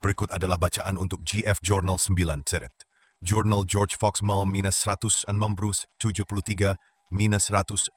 Berikut adalah bacaan untuk GF Journal 9 Seret. Jurnal George Fox Mull minus 100 Brus 73 minus 100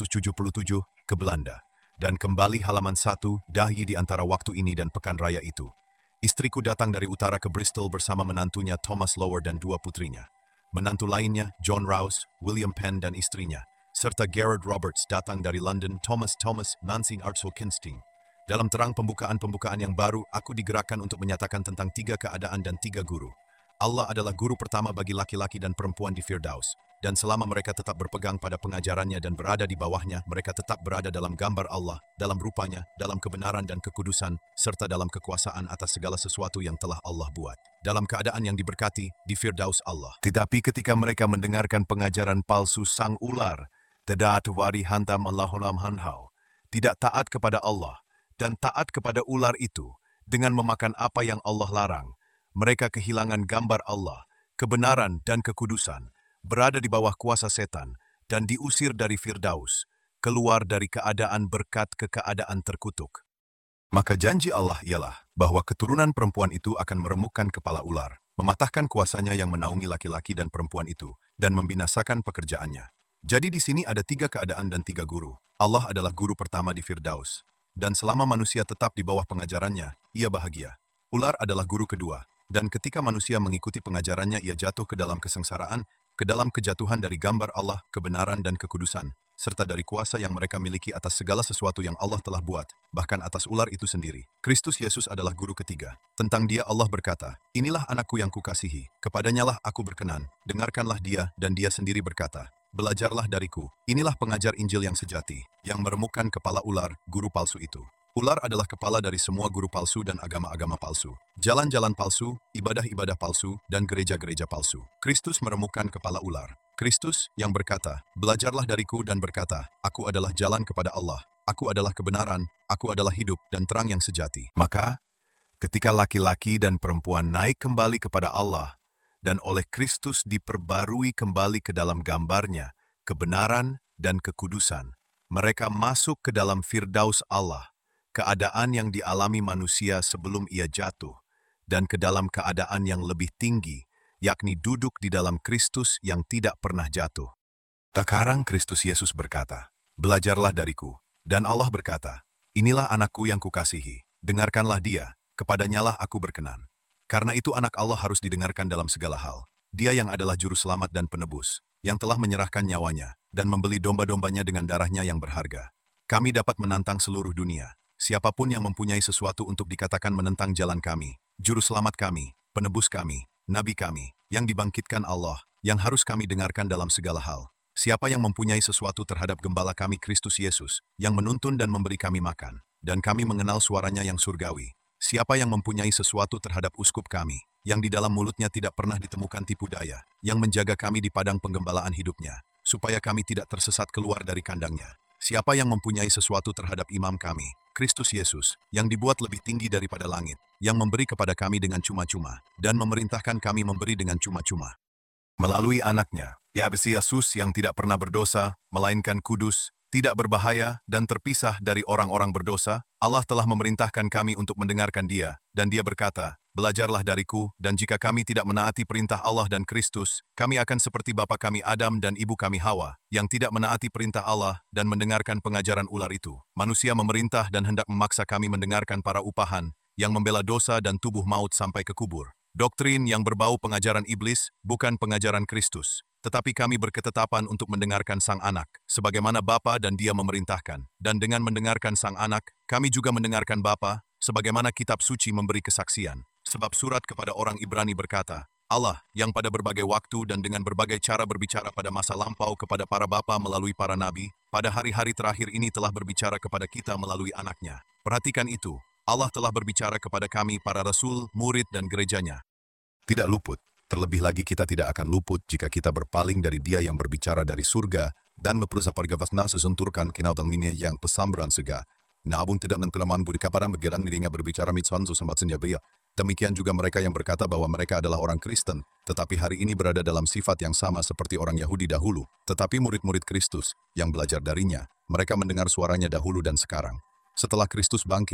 677 ke Belanda. Dan kembali halaman 1 Dahi di antara waktu ini dan pekan raya itu. Istriku datang dari utara ke Bristol bersama menantunya Thomas Lower dan dua putrinya. Menantu lainnya, John Rouse, William Penn dan istrinya, serta Gerard Roberts datang dari London, Thomas, Nancy Artsel Kinsting. Dalam terang pembukaan yang baru, aku digerakkan untuk menyatakan tentang 3 keadaan dan 3 guru. Allah adalah guru pertama bagi laki-laki dan perempuan di Firdaus. Dan selama mereka tetap berpegang pada pengajarannya dan berada di bawahnya, mereka tetap berada dalam gambar Allah, dalam rupanya, dalam kebenaran dan kekudusan, serta dalam kekuasaan atas segala sesuatu yang telah Allah buat. Dalam keadaan yang diberkati, di Firdaus Allah. Tetapi ketika mereka mendengarkan pengajaran palsu sang ular, tidak wari hantam Allahulam hanhau, tidak taat kepada Allah, dan taat kepada ular itu, dengan memakan apa yang Allah larang, mereka kehilangan gambar Allah, kebenaran dan kekudusan, berada di bawah kuasa setan, dan diusir dari Firdaus, keluar dari keadaan berkat ke keadaan terkutuk. Maka janji Allah ialah bahwa keturunan perempuan itu akan meremukkan kepala ular, mematahkan kuasanya yang menaungi laki-laki dan perempuan itu, dan membinasakan pekerjaannya. Jadi di sini ada 3 keadaan dan 3 guru. Allah adalah guru pertama di Firdaus, dan selama manusia tetap di bawah pengajarannya, ia bahagia. Ular adalah guru kedua, dan ketika manusia mengikuti pengajarannya, ia jatuh ke dalam kesengsaraan, ke dalam kejatuhan dari gambar Allah, kebenaran dan kekudusan, serta dari kuasa yang mereka miliki atas segala sesuatu yang Allah telah buat, bahkan atas ular itu sendiri. Kristus Yesus adalah guru ketiga. Tentang dia Allah berkata, "Inilah anakku yang kukasihi, kepadanyalah aku berkenan, dengarkanlah dia," dan dia sendiri berkata, "Belajarlah dariku." Inilah pengajar Injil yang sejati, yang meremukkan kepala ular, guru palsu itu. Ular adalah kepala dari semua guru palsu dan agama-agama palsu, jalan-jalan palsu, ibadah-ibadah palsu, dan gereja-gereja palsu. Kristus meremukkan kepala ular. Kristus yang berkata, "Belajarlah dariku," dan berkata, "Aku adalah jalan kepada Allah, aku adalah kebenaran, aku adalah hidup dan terang yang sejati." Maka, ketika laki-laki dan perempuan naik kembali kepada Allah, dan oleh Kristus diperbarui kembali ke dalam gambarnya, kebenaran dan kekudusan, mereka masuk ke dalam Firdaus Allah, keadaan yang dialami manusia sebelum ia jatuh, dan ke dalam keadaan yang lebih tinggi, yakni duduk di dalam Kristus yang tidak pernah jatuh. Sekarang Kristus Yesus berkata, "Belajarlah dariku," dan Allah berkata, "Inilah anakku yang kukasihi, dengarkanlah dia, kepadanyalah aku berkenan." Karena itu anak Allah harus didengarkan dalam segala hal. Dia yang adalah juru selamat dan penebus, yang telah menyerahkan nyawanya, dan membeli domba-dombanya dengan darahnya yang berharga. Kami dapat menantang seluruh dunia. Siapapun yang mempunyai sesuatu untuk dikatakan menentang jalan kami, juru selamat kami, penebus kami, nabi kami, yang dibangkitkan Allah, yang harus kami dengarkan dalam segala hal. Siapa yang mempunyai sesuatu terhadap gembala kami Kristus Yesus, yang menuntun dan memberi kami makan, dan kami mengenal suaranya yang surgawi. Siapa yang mempunyai sesuatu terhadap uskup kami, yang di dalam mulutnya tidak pernah ditemukan tipu daya, yang menjaga kami di padang penggembalaan hidupnya, supaya kami tidak tersesat keluar dari kandangnya. Siapa yang mempunyai sesuatu terhadap imam kami, Kristus Yesus, yang dibuat lebih tinggi daripada langit, yang memberi kepada kami dengan cuma-cuma, dan memerintahkan kami memberi dengan cuma-cuma. Melalui anaknya, Yesus yang tidak pernah berdosa, melainkan kudus, tidak berbahaya, dan terpisah dari orang-orang berdosa, Allah telah memerintahkan kami untuk mendengarkan dia, dan dia berkata, "Belajarlah dariku, dan jika kami tidak menaati perintah Allah dan Kristus, kami akan seperti bapa kami Adam dan ibu kami Hawa, yang tidak menaati perintah Allah dan mendengarkan pengajaran ular itu. Manusia memerintah dan hendak memaksa kami mendengarkan para upahan, yang membela dosa dan tubuh maut sampai ke kubur. Doktrin yang berbau pengajaran iblis, bukan pengajaran Kristus. Tetapi kami berketetapan untuk mendengarkan Sang Anak, sebagaimana Bapa dan Dia memerintahkan. Dan dengan mendengarkan Sang Anak, kami juga mendengarkan Bapa, sebagaimana kitab suci memberi kesaksian. Sebab surat kepada orang Ibrani berkata, Allah yang pada berbagai waktu dan dengan berbagai cara berbicara pada masa lampau kepada para bapa melalui para nabi, pada hari-hari terakhir ini telah berbicara kepada kita melalui Anaknya. Perhatikan itu, Allah telah berbicara kepada kami para rasul, murid dan gerejanya. Tidak luput. Terlebih lagi kita tidak akan luput jika kita berpaling dari Dia yang berbicara dari surga dan memperluas pergavasna sesenturkan kinautanginnya yang pesamberan sega. Nabung tidak mentkelaman budi kaparan begeran dirinya berbicara mitson susambat senjabia. Demikian juga mereka yang berkata bahwa mereka adalah orang Kristen, tetapi hari ini berada dalam sifat yang sama seperti orang Yahudi dahulu. Tetapi murid-murid Kristus yang belajar darinya, mereka mendengar suaranya dahulu dan sekarang. Setelah Kristus bangkit,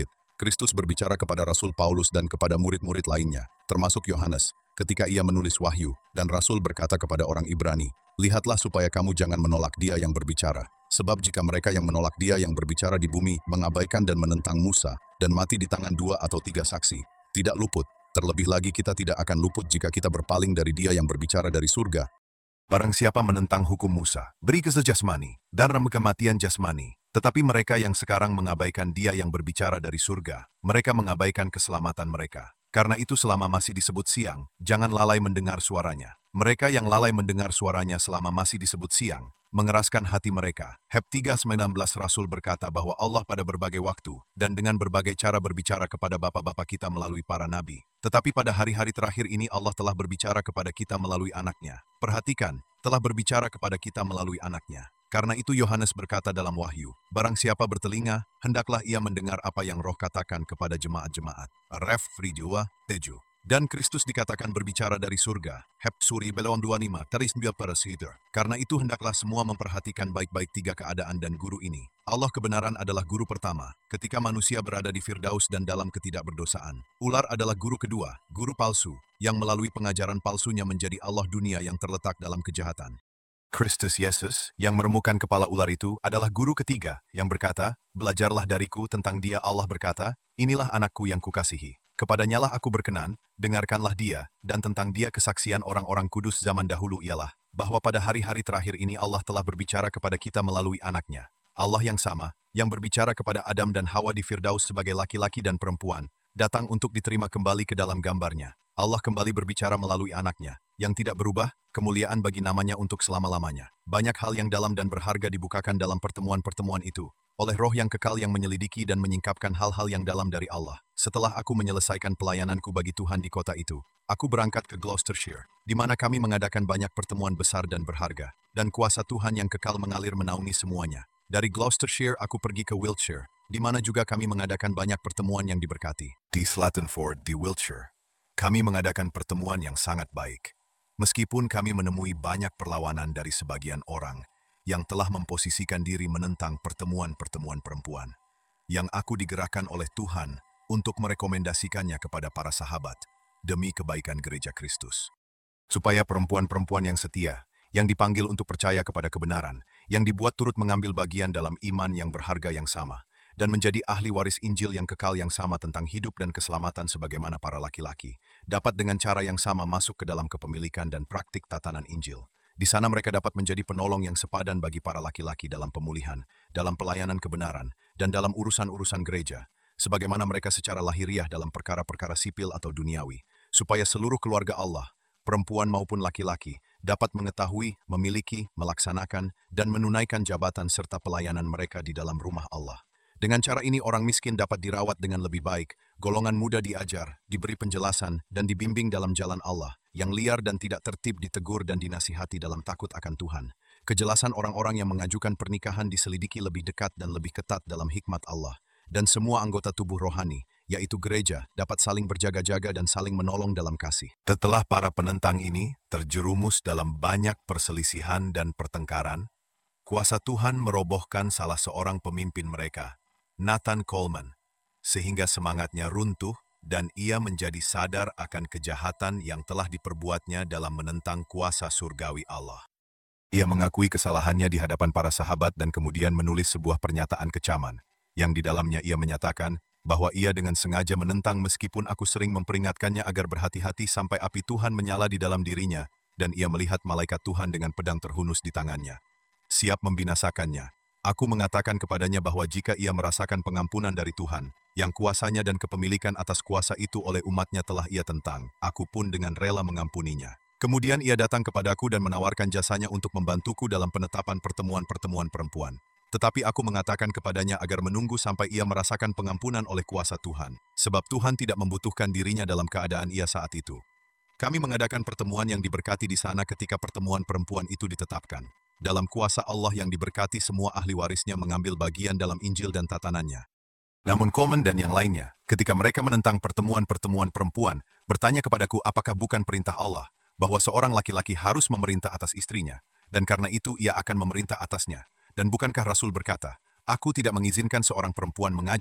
Kristus berbicara kepada Rasul Paulus dan kepada murid-murid lainnya, termasuk Yohanes, ketika ia menulis wahyu, dan Rasul berkata kepada orang Ibrani, "Lihatlah supaya kamu jangan menolak dia yang berbicara. Sebab jika mereka yang menolak dia yang berbicara di bumi, mengabaikan dan menentang Musa, dan mati di tangan 2 atau 3 saksi, tidak luput. Terlebih lagi kita tidak akan luput jika kita berpaling dari dia yang berbicara dari surga. Barang siapa menentang hukum Musa, beri kesucian jasmani, dan kematian jasmani. Tetapi mereka yang sekarang mengabaikan dia yang berbicara dari surga, mereka mengabaikan keselamatan mereka. Karena itu selama masih disebut siang, jangan lalai mendengar suaranya. Mereka yang lalai mendengar suaranya selama masih disebut siang, mengeraskan hati mereka." Heb 3:19 Rasul berkata bahwa Allah pada berbagai waktu dan dengan berbagai cara berbicara kepada bapa-bapa kita melalui para nabi. Tetapi pada hari-hari terakhir ini Allah telah berbicara kepada kita melalui anaknya. Perhatikan, telah berbicara kepada kita melalui anaknya. Karena itu Yohanes berkata dalam wahyu, "Barang siapa bertelinga, hendaklah ia mendengar apa yang Roh katakan kepada jemaat-jemaat." Ref Frijoa, Teju. Dan Kristus dikatakan berbicara dari surga. Heb Suri Belon 25, Teris 9 Karena itu hendaklah semua memperhatikan baik-baik 3 keadaan dan guru ini. Allah kebenaran adalah guru pertama, ketika manusia berada di Firdaus dan dalam ketidakberdosaan. Ular adalah guru kedua, guru palsu, yang melalui pengajaran palsunya menjadi Allah dunia yang terletak dalam kejahatan. Kristus Yesus, yang meremukan kepala ular itu, adalah guru ketiga, yang berkata, "Belajarlah dariku." Tentang dia Allah berkata, "Inilah anakku yang kukasihi. Kepadanyalah aku berkenan, dengarkanlah dia." Dan tentang dia kesaksian orang-orang kudus zaman dahulu ialah, bahwa pada hari-hari terakhir ini Allah telah berbicara kepada kita melalui anaknya. Allah yang sama, yang berbicara kepada Adam dan Hawa di Firdaus sebagai laki-laki dan perempuan, datang untuk diterima kembali ke dalam gambarnya. Allah kembali berbicara melalui anaknya, yang tidak berubah, kemuliaan bagi namanya untuk selama-lamanya. Banyak hal yang dalam dan berharga dibukakan dalam pertemuan-pertemuan itu, oleh Roh yang kekal yang menyelidiki dan menyingkapkan hal-hal yang dalam dari Allah. Setelah aku menyelesaikan pelayananku bagi Tuhan di kota itu, aku berangkat ke Gloucestershire, di mana kami mengadakan banyak pertemuan besar dan berharga, dan kuasa Tuhan yang kekal mengalir menaungi semuanya. Dari Gloucestershire aku pergi ke Wiltshire, di mana juga kami mengadakan banyak pertemuan yang diberkati. Di Slattenford di Wiltshire, kami mengadakan pertemuan yang sangat baik. Meskipun kami menemui banyak perlawanan dari sebagian orang yang telah memposisikan diri menentang pertemuan-pertemuan perempuan, yang aku digerakkan oleh Tuhan untuk merekomendasikannya kepada para sahabat demi kebaikan gereja Kristus. Supaya perempuan-perempuan yang setia, yang dipanggil untuk percaya kepada kebenaran, yang dibuat turut mengambil bagian dalam iman yang berharga yang sama, dan menjadi ahli waris Injil yang kekal yang sama tentang hidup dan keselamatan sebagaimana para laki-laki, dapat dengan cara yang sama masuk ke dalam kepemilikan dan praktik tatanan Injil. Di sana mereka dapat menjadi penolong yang sepadan bagi para laki-laki dalam pemulihan, dalam pelayanan kebenaran, dan dalam urusan-urusan gereja, sebagaimana mereka secara lahiriah dalam perkara-perkara sipil atau duniawi, supaya seluruh keluarga Allah, perempuan maupun laki-laki, dapat mengetahui, memiliki, melaksanakan, dan menunaikan jabatan serta pelayanan mereka di dalam rumah Allah. Dengan cara ini orang miskin dapat dirawat dengan lebih baik, golongan muda diajar, diberi penjelasan, dan dibimbing dalam jalan Allah, yang liar dan tidak tertib ditegur dan dinasihati dalam takut akan Tuhan. Kejelasan orang-orang yang mengajukan pernikahan diselidiki lebih dekat dan lebih ketat dalam hikmat Allah, dan semua anggota tubuh rohani, yaitu gereja, dapat saling berjaga-jaga dan saling menolong dalam kasih. Setelah para penentang ini terjerumus dalam banyak perselisihan dan pertengkaran, kuasa Tuhan merobohkan salah seorang pemimpin mereka, Nathan Coleman, sehingga semangatnya runtuh dan ia menjadi sadar akan kejahatan yang telah diperbuatnya dalam menentang kuasa surgawi Allah. Ia mengakui kesalahannya di hadapan para sahabat dan kemudian menulis sebuah pernyataan kecaman, yang di dalamnya ia menyatakan bahwa ia dengan sengaja menentang meskipun aku sering memperingatkannya agar berhati-hati sampai api Tuhan menyala di dalam dirinya, dan ia melihat malaikat Tuhan dengan pedang terhunus di tangannya, siap membinasakannya. Aku mengatakan kepadanya bahwa jika ia merasakan pengampunan dari Tuhan, yang kuasanya dan kepemilikan atas kuasa itu oleh umatnya telah ia tentang, aku pun dengan rela mengampuninya. Kemudian ia datang kepadaku dan menawarkan jasanya untuk membantuku dalam penetapan pertemuan-pertemuan perempuan. Tetapi aku mengatakan kepadanya agar menunggu sampai ia merasakan pengampunan oleh kuasa Tuhan, sebab Tuhan tidak membutuhkan dirinya dalam keadaan ia saat itu. Kami mengadakan pertemuan yang diberkati di sana ketika pertemuan perempuan itu ditetapkan. Dalam kuasa Allah yang diberkati semua ahli warisnya mengambil bagian dalam Injil dan tatanannya. Namun Coleman dan yang lainnya, ketika mereka menentang pertemuan-pertemuan perempuan, bertanya kepadaku apakah bukan perintah Allah, bahwa seorang laki-laki harus memerintah atas istrinya, dan karena itu ia akan memerintah atasnya. Dan bukankah Rasul berkata, aku tidak mengizinkan seorang perempuan mengajar,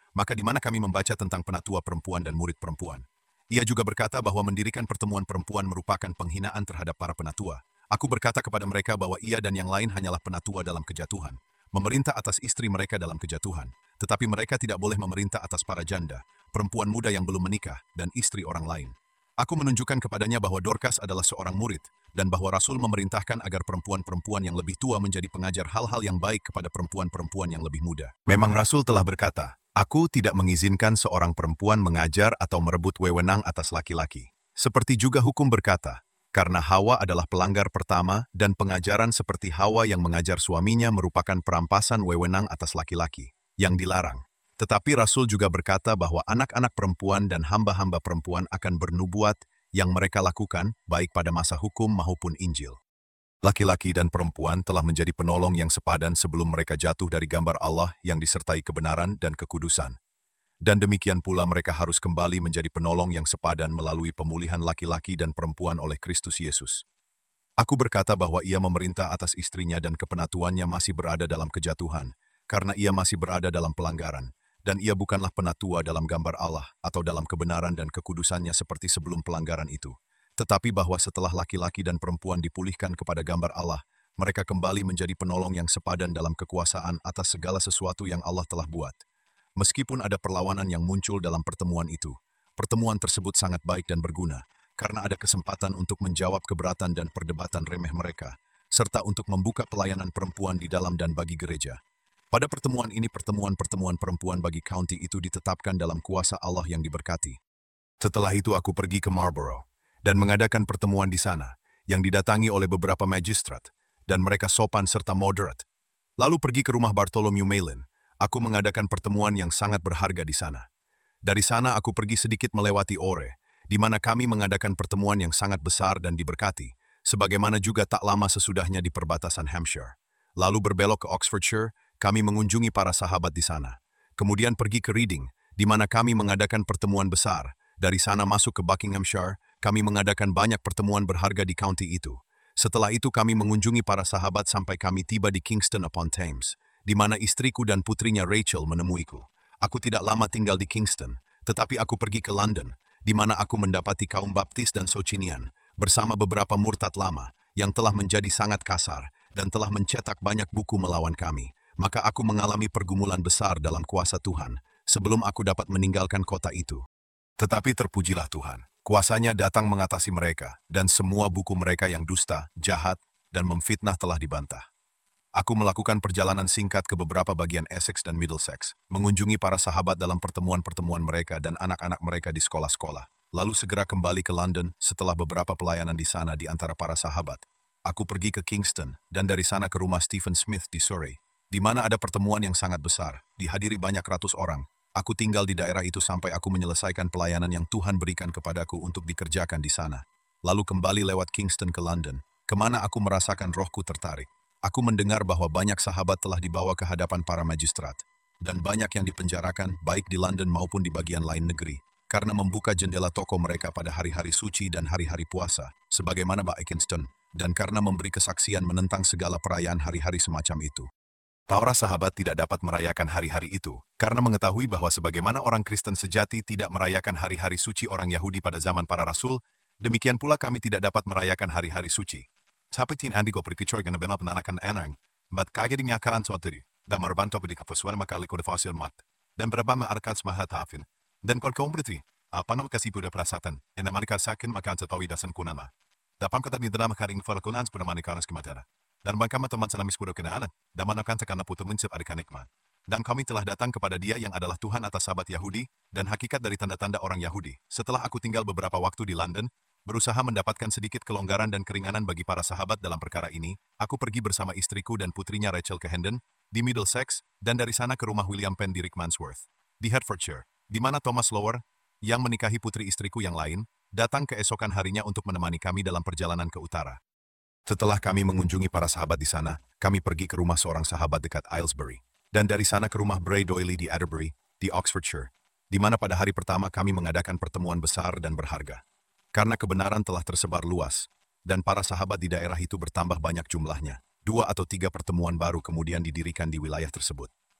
Maka di mana kami membaca tentang penatua perempuan dan murid perempuan? Ia juga berkata bahwa mendirikan pertemuan perempuan merupakan penghinaan terhadap para penatua. Aku berkata kepada mereka bahwa ia dan yang lain hanyalah penatua dalam kejatuhan, memerintah atas istri mereka dalam kejatuhan, tetapi mereka tidak boleh memerintah atas para janda, perempuan muda yang belum menikah, dan istri orang lain. Aku menunjukkan kepadanya bahwa Dorcas adalah seorang murid, dan bahwa Rasul memerintahkan agar perempuan-perempuan yang lebih tua menjadi pengajar hal-hal yang baik kepada perempuan-perempuan yang lebih muda. Memang Rasul telah berkata, "Aku tidak mengizinkan seorang perempuan mengajar atau merebut wewenang atas laki-laki." Seperti juga hukum berkata, karena Hawa adalah pelanggar pertama dan pengajaran seperti Hawa yang mengajar suaminya merupakan perampasan wewenang atas laki-laki, yang dilarang. Tetapi Rasul juga berkata bahwa anak-anak perempuan dan hamba-hamba perempuan akan bernubuat yang mereka lakukan baik pada masa hukum maupun Injil. Laki-laki dan perempuan telah menjadi penolong yang sepadan sebelum mereka jatuh dari gambar Allah yang disertai kebenaran dan kekudusan. Dan demikian pula mereka harus kembali menjadi penolong yang sepadan melalui pemulihan laki-laki dan perempuan oleh Kristus Yesus. Aku berkata bahwa ia memerintah atas istrinya dan kepenatuannya masih berada dalam kejatuhan, karena ia masih berada dalam pelanggaran, dan ia bukanlah penatua dalam gambar Allah atau dalam kebenaran dan kekudusannya seperti sebelum pelanggaran itu. Tetapi bahwa setelah laki-laki dan perempuan dipulihkan kepada gambar Allah, mereka kembali menjadi penolong yang sepadan dalam kekuasaan atas segala sesuatu yang Allah telah buat. Meskipun ada perlawanan yang muncul dalam pertemuan itu, pertemuan tersebut sangat baik dan berguna, karena ada kesempatan untuk menjawab keberatan dan perdebatan remeh mereka, serta untuk membuka pelayanan perempuan di dalam dan bagi gereja. Pada pertemuan ini pertemuan-pertemuan perempuan bagi county itu ditetapkan dalam kuasa Allah yang diberkati. Setelah itu aku pergi ke Marlborough dan mengadakan pertemuan di sana, yang didatangi oleh beberapa magistrat, dan mereka sopan serta moderate. Lalu pergi ke rumah Bartholomew Malin. Aku mengadakan pertemuan yang sangat berharga di sana. Dari sana aku pergi sedikit melewati Ore, di mana kami mengadakan pertemuan yang sangat besar dan diberkati, sebagaimana juga tak lama sesudahnya di perbatasan Hampshire. Lalu berbelok ke Oxfordshire, kami mengunjungi para sahabat di sana. Kemudian pergi ke Reading, di mana kami mengadakan pertemuan besar. Dari sana masuk ke Buckinghamshire, kami mengadakan banyak pertemuan berharga di county itu. Setelah itu kami mengunjungi para sahabat sampai kami tiba di Kingston upon Thames, di mana istriku dan putrinya Rachel menemuiku. Aku tidak lama tinggal di Kingston, tetapi aku pergi ke London, di mana aku mendapati kaum baptis dan Socinian, bersama beberapa murtad lama, yang telah menjadi sangat kasar, dan telah mencetak banyak buku melawan kami. Maka aku mengalami pergumulan besar dalam kuasa Tuhan, sebelum aku dapat meninggalkan kota itu. Tetapi terpujilah Tuhan, kuasanya datang mengatasi mereka, dan semua buku mereka yang dusta, jahat, dan memfitnah telah dibantah. Aku melakukan perjalanan singkat ke beberapa bagian Essex dan Middlesex, mengunjungi para sahabat dalam pertemuan-pertemuan mereka dan anak-anak mereka di sekolah-sekolah, lalu segera kembali ke London setelah beberapa pelayanan di sana di antara para sahabat. Aku pergi ke Kingston, dan dari sana ke rumah Stephen Smith di Surrey, di mana ada pertemuan yang sangat besar, dihadiri banyak ratus orang. Aku tinggal di daerah itu sampai aku menyelesaikan pelayanan yang Tuhan berikan kepadaku untuk dikerjakan di sana. Lalu kembali lewat Kingston ke London, kemana aku merasakan rohku tertarik. Aku mendengar bahwa banyak sahabat telah dibawa ke hadapan para magistrat, dan banyak yang dipenjarakan baik di London maupun di bagian lain negeri, karena membuka jendela toko mereka pada hari-hari suci dan hari-hari puasa, sebagaimana Mbak Kingston, dan karena memberi kesaksian menentang segala perayaan hari-hari semacam itu. Para sahabat tidak dapat merayakan hari-hari itu, karena mengetahui bahwa sebagaimana orang Kristen sejati tidak merayakan hari-hari suci orang Yahudi pada zaman para rasul, demikian pula kami tidak dapat merayakan hari-hari suci. Sapatin andi ko perikicor gana benal penanakan enang, bat kagad nyakaran suatiri, dan marbanto di kapuswan makali ko defasil mat, dan berapa maarkat smahat hafin, dan kol kompletri, apa nama kasih puda prasatan, en amarikar sakin makan setawi dasan kunama. Dapam kata ni drama karing falkunan sepura manikaras kimatara. Dan bangkama teman selamis pura kenaan, dan manakan sekana putu mencip adikanikman. Dan kami telah datang kepada dia yang adalah Tuhan atas sahabat Yahudi, dan hakikat dari tanda-tanda orang Yahudi. Setelah aku tinggal beberapa waktu di London, berusaha mendapatkan sedikit kelonggaran dan keringanan bagi para sahabat dalam perkara ini, aku pergi bersama istriku dan putrinya Rachel ke Hendon, di Middlesex, dan dari sana ke rumah William Penn di Rickmansworth, di Hertfordshire, di mana Thomas Lower, yang menikahi putri istriku yang lain, datang keesokan harinya untuk menemani kami dalam perjalanan ke utara. Setelah kami mengunjungi para sahabat di sana, kami pergi ke rumah seorang sahabat dekat Aylesbury, dan dari sana ke rumah Bray Doyley di Atterbury, di Oxfordshire, di mana pada hari pertama kami mengadakan pertemuan besar dan berharga. Karena kebenaran telah tersebar luas, dan para sahabat di daerah itu bertambah banyak jumlahnya, 2 atau 3 pertemuan baru kemudian didirikan di wilayah tersebut.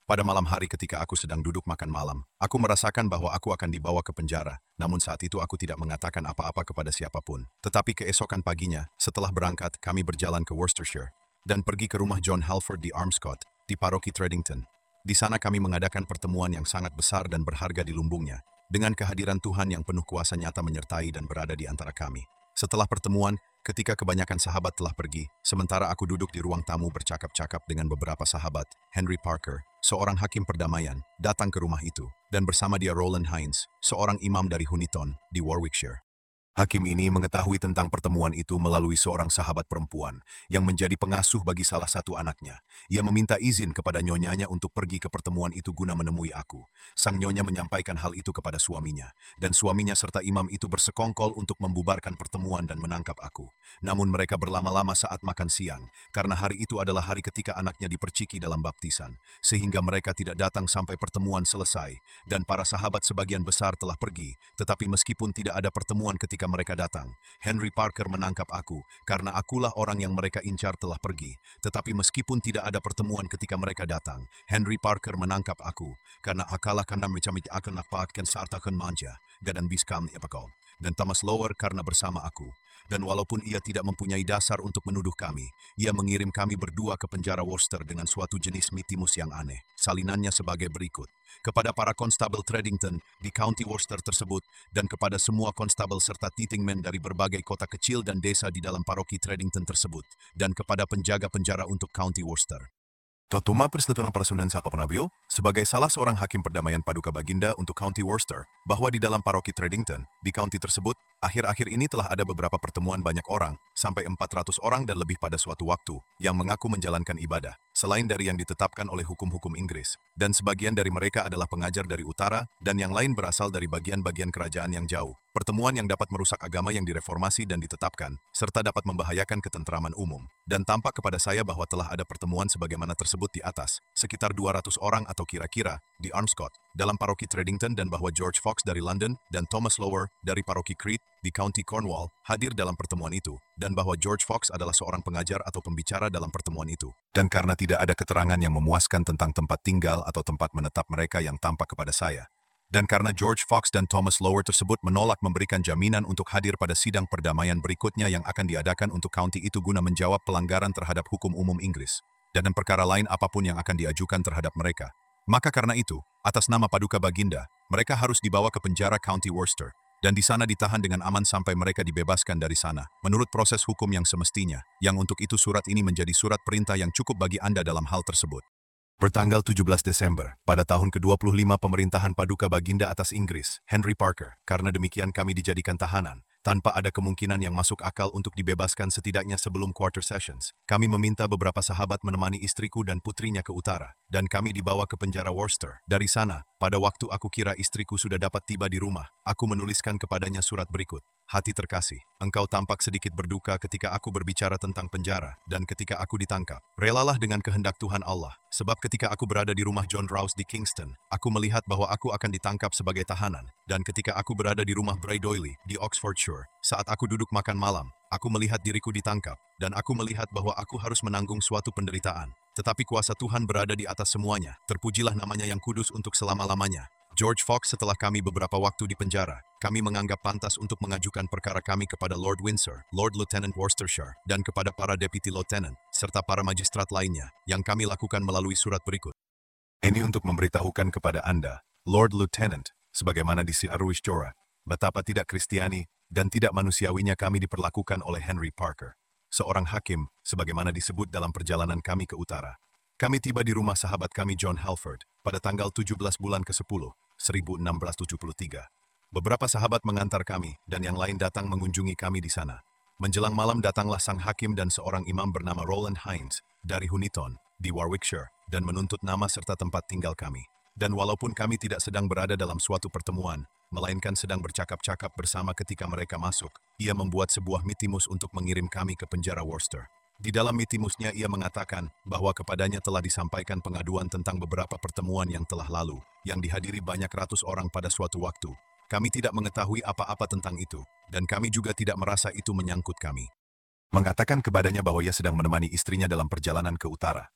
Pada malam hari ketika aku sedang duduk makan malam, aku merasakan bahwa aku akan dibawa ke penjara. Namun saat itu aku tidak mengatakan apa-apa kepada siapapun. Tetapi keesokan paginya, setelah berangkat, kami berjalan ke Worcestershire dan pergi ke rumah John Halford di Armscott, di paroki Tredington. Di sana kami mengadakan pertemuan yang sangat besar dan berharga di lumbungnya, dengan kehadiran Tuhan yang penuh kuasa nyata menyertai dan berada di antara kami. Setelah pertemuan, ketika kebanyakan sahabat telah pergi, sementara aku duduk di ruang tamu bercakap-cakap dengan beberapa sahabat, Henry Parker, seorang hakim perdamaian, datang ke rumah itu, dan bersama dia Roland Hines, seorang imam dari Honiton, di Warwickshire. Hakim ini mengetahui tentang pertemuan itu melalui seorang sahabat perempuan yang menjadi pengasuh bagi salah satu anaknya. Ia meminta izin kepada nyonyanya untuk pergi ke pertemuan itu guna menemui aku. Sang nyonya menyampaikan hal itu kepada suaminya, dan suaminya serta imam itu bersekongkol untuk membubarkan pertemuan dan menangkap aku. Namun mereka berlama-lama saat makan siang, karena hari itu adalah hari ketika anaknya diperciki dalam baptisan, sehingga mereka tidak datang sampai pertemuan selesai, dan para sahabat sebagian besar telah pergi, tetapi meskipun tidak ada pertemuan ketika mereka datang, Henry Parker menangkap aku, karena akulah orang yang mereka incar telah pergi. Tetapi meskipun tidak ada pertemuan ketika mereka datang, Henry Parker menangkap aku, karena akalah karena mencamik akan napatkan saat akan manja, gadan biskam epakol, dan Thomas Lower karena bersama aku. Dan walaupun ia tidak mempunyai dasar untuk menuduh kami, ia mengirim kami berdua ke penjara Worcester dengan suatu jenis mitimus yang aneh. Salinannya sebagai berikut. Kepada para konstabel Tredington di County Worcester tersebut, dan kepada semua konstabel serta titingmen dari berbagai kota kecil dan desa di dalam paroki Tredington tersebut, dan kepada penjaga penjara untuk County Worcester. Totuma Persetujuan Perasunan Sapa Penabio, sebagai salah seorang hakim perdamaian Paduka Baginda untuk County Worcester, bahwa di dalam paroki Tredington, di county tersebut, akhir-akhir ini telah ada beberapa pertemuan banyak orang, sampai 400 orang dan lebih pada suatu waktu, yang mengaku menjalankan ibadah, selain dari yang ditetapkan oleh hukum-hukum Inggris. Dan sebagian dari mereka adalah pengajar dari utara, dan yang lain berasal dari bagian-bagian kerajaan yang jauh. Pertemuan yang dapat merusak agama yang direformasi dan ditetapkan, serta dapat membahayakan ketentraman umum. Dan tampak kepada saya bahwa telah ada pertemuan sebagaimana tersebut di atas, sekitar 200 orang atau kira-kira, di Armscott, dalam paroki Tredington, dan bahwa George Fox dari London dan Thomas Lower dari paroki Crete di County Cornwall hadir dalam pertemuan itu, dan bahwa George Fox adalah seorang pengajar atau pembicara dalam pertemuan itu. Dan karena tidak ada keterangan yang memuaskan tentang tempat tinggal atau tempat menetap mereka yang tampak kepada saya, dan karena George Fox dan Thomas Lower tersebut menolak memberikan jaminan untuk hadir pada sidang perdamaian berikutnya yang akan diadakan untuk county itu guna menjawab pelanggaran terhadap hukum umum Inggris, dan perkara lain apapun yang akan diajukan terhadap mereka. Maka karena itu, atas nama Paduka Baginda, mereka harus dibawa ke penjara County Worcester, dan di sana ditahan dengan aman sampai mereka dibebaskan dari sana, menurut proses hukum yang semestinya, yang untuk itu surat ini menjadi surat perintah yang cukup bagi Anda dalam hal tersebut. Bertanggal 17 Desember, pada tahun ke-25 pemerintahan Paduka Baginda atas Inggris, Henry Parker, karena demikian kami dijadikan tahanan, tanpa ada kemungkinan yang masuk akal untuk dibebaskan setidaknya sebelum quarter sessions. Kami meminta beberapa sahabat menemani istriku dan putrinya ke utara, dan kami dibawa ke penjara Worcester. Dari sana, pada waktu aku kira istriku sudah dapat tiba di rumah, aku menuliskan kepadanya surat berikut. Hati terkasih, engkau tampak sedikit berduka ketika aku berbicara tentang penjara, dan ketika aku ditangkap. Relalah dengan kehendak Tuhan Allah, sebab ketika aku berada di rumah John Rouse di Kingston, aku melihat bahwa aku akan ditangkap sebagai tahanan, dan ketika aku berada di rumah Bray Doyley di Oxfordshire, saat aku duduk makan malam, aku melihat diriku ditangkap, dan aku melihat bahwa aku harus menanggung suatu penderitaan. Tetapi kuasa Tuhan berada di atas semuanya, terpujilah namanya yang kudus untuk selama-lamanya. George Fox, setelah kami beberapa waktu di penjara, kami menganggap pantas untuk mengajukan perkara kami kepada Lord Windsor, Lord Lieutenant Worcestershire, dan kepada para Deputy Lieutenant, serta para magistrat lainnya, yang kami lakukan melalui surat berikut. Ini untuk memberitahukan kepada Anda, Lord Lieutenant, sebagaimana di Arwishjora, betapa tidak Kristiani dan tidak manusiawinya kami diperlakukan oleh Henry Parker, seorang hakim, sebagaimana disebut dalam perjalanan kami ke utara. Kami tiba di rumah sahabat kami John Halford pada tanggal 17 bulan ke-10, 1673. Beberapa sahabat mengantar kami, dan yang lain datang mengunjungi kami di sana. Menjelang malam datanglah sang hakim dan seorang imam bernama Roland Hines dari Honiton di Warwickshire, dan menuntut nama serta tempat tinggal kami. Dan walaupun kami tidak sedang berada dalam suatu pertemuan, melainkan sedang bercakap-cakap bersama ketika mereka masuk, ia membuat sebuah mitimus untuk mengirim kami ke penjara Worcester. Di dalam mitimusnya ia mengatakan bahwa kepadanya telah disampaikan pengaduan tentang beberapa pertemuan yang telah lalu, yang dihadiri banyak ratus orang pada suatu waktu. Kami tidak mengetahui apa-apa tentang itu, dan kami juga tidak merasa itu menyangkut kami. Mengatakan kepadanya bahwa ia sedang menemani istrinya dalam perjalanan ke utara.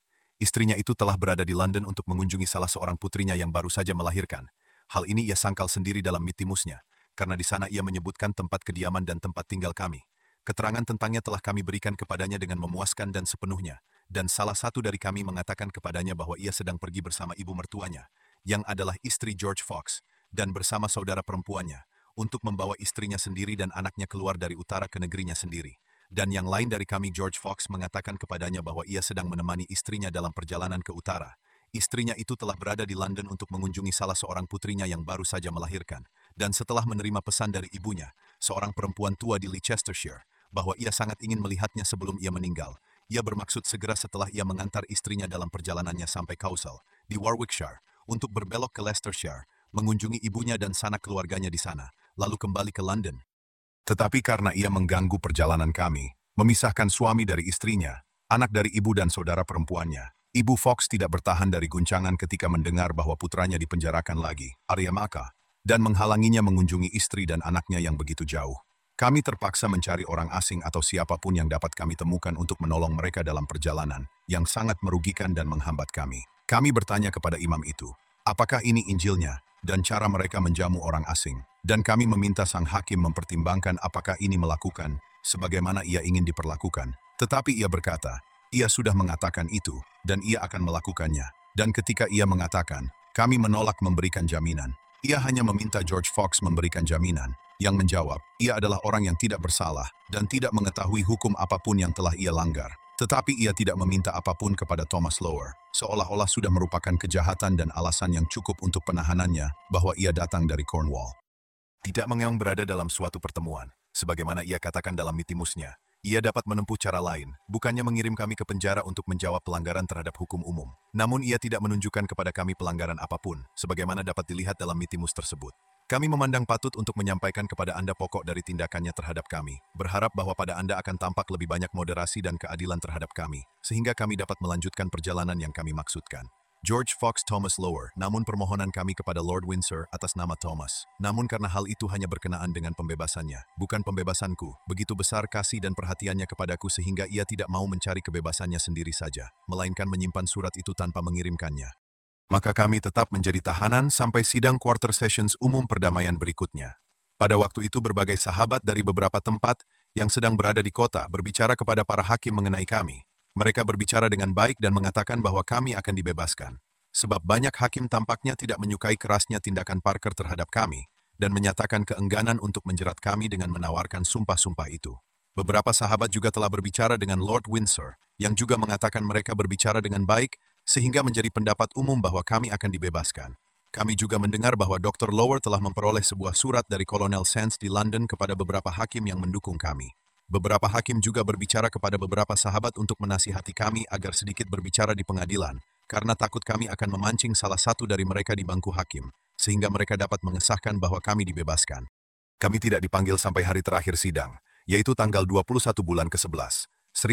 Istrinya itu telah berada di London untuk mengunjungi salah seorang putrinya yang baru saja melahirkan. Hal ini ia sangkal sendiri dalam mitimusnya, karena di sana ia menyebutkan tempat kediaman dan tempat tinggal kami. Keterangan tentangnya telah kami berikan kepadanya dengan memuaskan dan sepenuhnya, dan salah satu dari kami mengatakan kepadanya bahwa ia sedang pergi bersama ibu mertuanya, yang adalah istri George Fox, dan bersama saudara perempuannya, untuk membawa istrinya sendiri dan anaknya keluar dari utara ke negerinya sendiri. Dan yang lain dari kami George Fox mengatakan kepadanya bahwa ia sedang menemani istrinya dalam perjalanan ke utara. Istrinya itu telah berada di London untuk mengunjungi salah seorang putrinya yang baru saja melahirkan. Dan setelah menerima pesan dari ibunya, seorang perempuan tua di Leicestershire, bahwa ia sangat ingin melihatnya sebelum ia meninggal, ia bermaksud segera setelah ia mengantar istrinya dalam perjalanannya sampai Cowsall, di Warwickshire, untuk berbelok ke Leicestershire, mengunjungi ibunya dan sanak keluarganya di sana, lalu kembali ke London. Tetapi karena ia mengganggu perjalanan kami, memisahkan suami dari istrinya, anak dari ibu dan saudara perempuannya, Ibu Fox tidak bertahan dari guncangan ketika mendengar bahwa putranya dipenjarakan lagi, Arya Maka, dan menghalanginya mengunjungi istri dan anaknya yang begitu jauh. Kami terpaksa mencari orang asing atau siapapun yang dapat kami temukan untuk menolong mereka dalam perjalanan, yang sangat merugikan dan menghambat kami. Kami bertanya kepada imam itu, apakah ini Injilnya, dan cara mereka menjamu orang asing? Dan kami meminta sang hakim mempertimbangkan apakah ini melakukan, sebagaimana ia ingin diperlakukan. Tetapi ia berkata, ia sudah mengatakan itu, dan ia akan melakukannya. Dan ketika ia mengatakan, kami menolak memberikan jaminan. Ia hanya meminta George Fox memberikan jaminan, yang menjawab, ia adalah orang yang tidak bersalah, dan tidak mengetahui hukum apapun yang telah ia langgar. Tetapi ia tidak meminta apapun kepada Thomas Lower, seolah-olah sudah merupakan kejahatan dan alasan yang cukup untuk penahanannya, bahwa ia datang dari Cornwall. Tidak mengeong berada dalam suatu pertemuan, sebagaimana ia katakan dalam mitimusnya. Ia dapat menempuh cara lain, bukannya mengirim kami ke penjara untuk menjawab pelanggaran terhadap hukum umum. Namun ia tidak menunjukkan kepada kami pelanggaran apapun, sebagaimana dapat dilihat dalam mitimus tersebut. Kami memandang patut untuk menyampaikan kepada Anda pokok dari tindakannya terhadap kami, berharap bahwa pada Anda akan tampak lebih banyak moderasi dan keadilan terhadap kami, sehingga kami dapat melanjutkan perjalanan yang kami maksudkan. George Fox Thomas Lower, namun permohonan kami kepada Lord Windsor atas nama Thomas. Namun karena hal itu hanya berkenaan dengan pembebasannya, bukan pembebasanku, begitu besar kasih dan perhatiannya kepadaku sehingga ia tidak mau mencari kebebasannya sendiri saja, melainkan menyimpan surat itu tanpa mengirimkannya. Maka kami tetap menjadi tahanan sampai sidang quarter sessions umum perdamaian berikutnya. Pada waktu itu berbagai sahabat dari beberapa tempat yang sedang berada di kota berbicara kepada para hakim mengenai kami. Mereka berbicara dengan baik dan mengatakan bahwa kami akan dibebaskan. Sebab banyak hakim tampaknya tidak menyukai kerasnya tindakan Parker terhadap kami, dan menyatakan keengganan untuk menjerat kami dengan menawarkan sumpah-sumpah itu. Beberapa sahabat juga telah berbicara dengan Lord Windsor, yang juga mengatakan mereka berbicara dengan baik, sehingga menjadi pendapat umum bahwa kami akan dibebaskan. Kami juga mendengar bahwa Dr. Lower telah memperoleh sebuah surat dari Kolonel Sands di London kepada beberapa hakim yang mendukung kami. Beberapa hakim juga berbicara kepada beberapa sahabat untuk menasihati kami agar sedikit berbicara di pengadilan, karena takut kami akan memancing salah satu dari mereka di bangku hakim, sehingga mereka dapat mengesahkan bahwa kami dibebaskan. Kami tidak dipanggil sampai hari terakhir sidang, yaitu tanggal 21 bulan ke-11,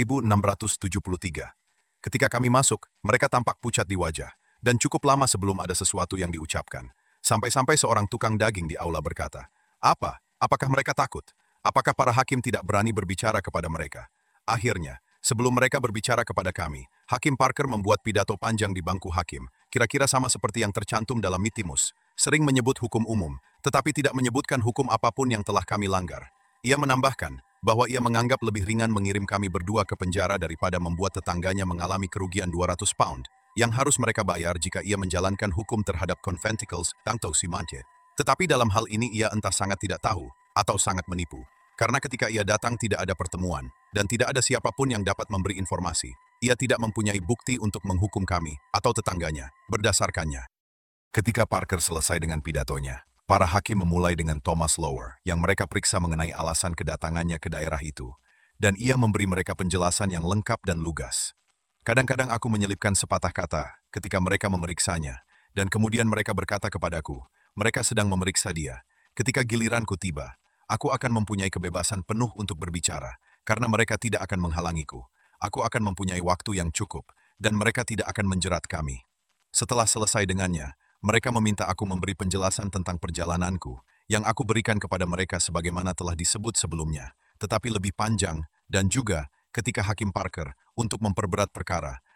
1673. Ketika kami masuk, mereka tampak pucat di wajah, dan cukup lama sebelum ada sesuatu yang diucapkan. Sampai-sampai seorang tukang daging di aula berkata, "Apa? Apakah mereka takut? Apakah para hakim tidak berani berbicara kepada mereka?" Akhirnya, sebelum mereka berbicara kepada kami, Hakim Parker membuat pidato panjang di bangku hakim, kira-kira sama seperti yang tercantum dalam mitimus, sering menyebut hukum umum, tetapi tidak menyebutkan hukum apapun yang telah kami langgar. Ia menambahkan bahwa ia menganggap lebih ringan mengirim kami berdua ke penjara daripada membuat tetangganya mengalami kerugian 200 pound, yang harus mereka bayar jika ia menjalankan hukum terhadap conventicles atau simantye. Tetapi dalam hal ini ia entah sangat tidak tahu, atau sangat menipu. Karena ketika ia datang tidak ada pertemuan, dan tidak ada siapapun yang dapat memberi informasi. Ia tidak mempunyai bukti untuk menghukum kami, atau tetangganya, berdasarkannya. Ketika Parker selesai dengan pidatonya, para hakim memulai dengan Thomas Lower, yang mereka periksa mengenai alasan kedatangannya ke daerah itu, dan ia memberi mereka penjelasan yang lengkap dan lugas. Kadang-kadang aku menyelipkan sepatah kata ketika mereka memeriksanya, dan kemudian mereka berkata kepadaku, mereka sedang memeriksa dia. Ketika giliranku tiba, aku akan mempunyai kebebasan penuh untuk berbicara, karena mereka tidak akan menghalangiku. Aku akan mempunyai waktu yang cukup, dan mereka tidak akan menjerat kami. Setelah selesai dengannya, mereka meminta aku memberi penjelasan tentang perjalananku, yang aku berikan kepada mereka sebagaimana telah disebut sebelumnya, tetapi lebih panjang, dan juga, ketika Hakim Parker, untuk memperberat perkara,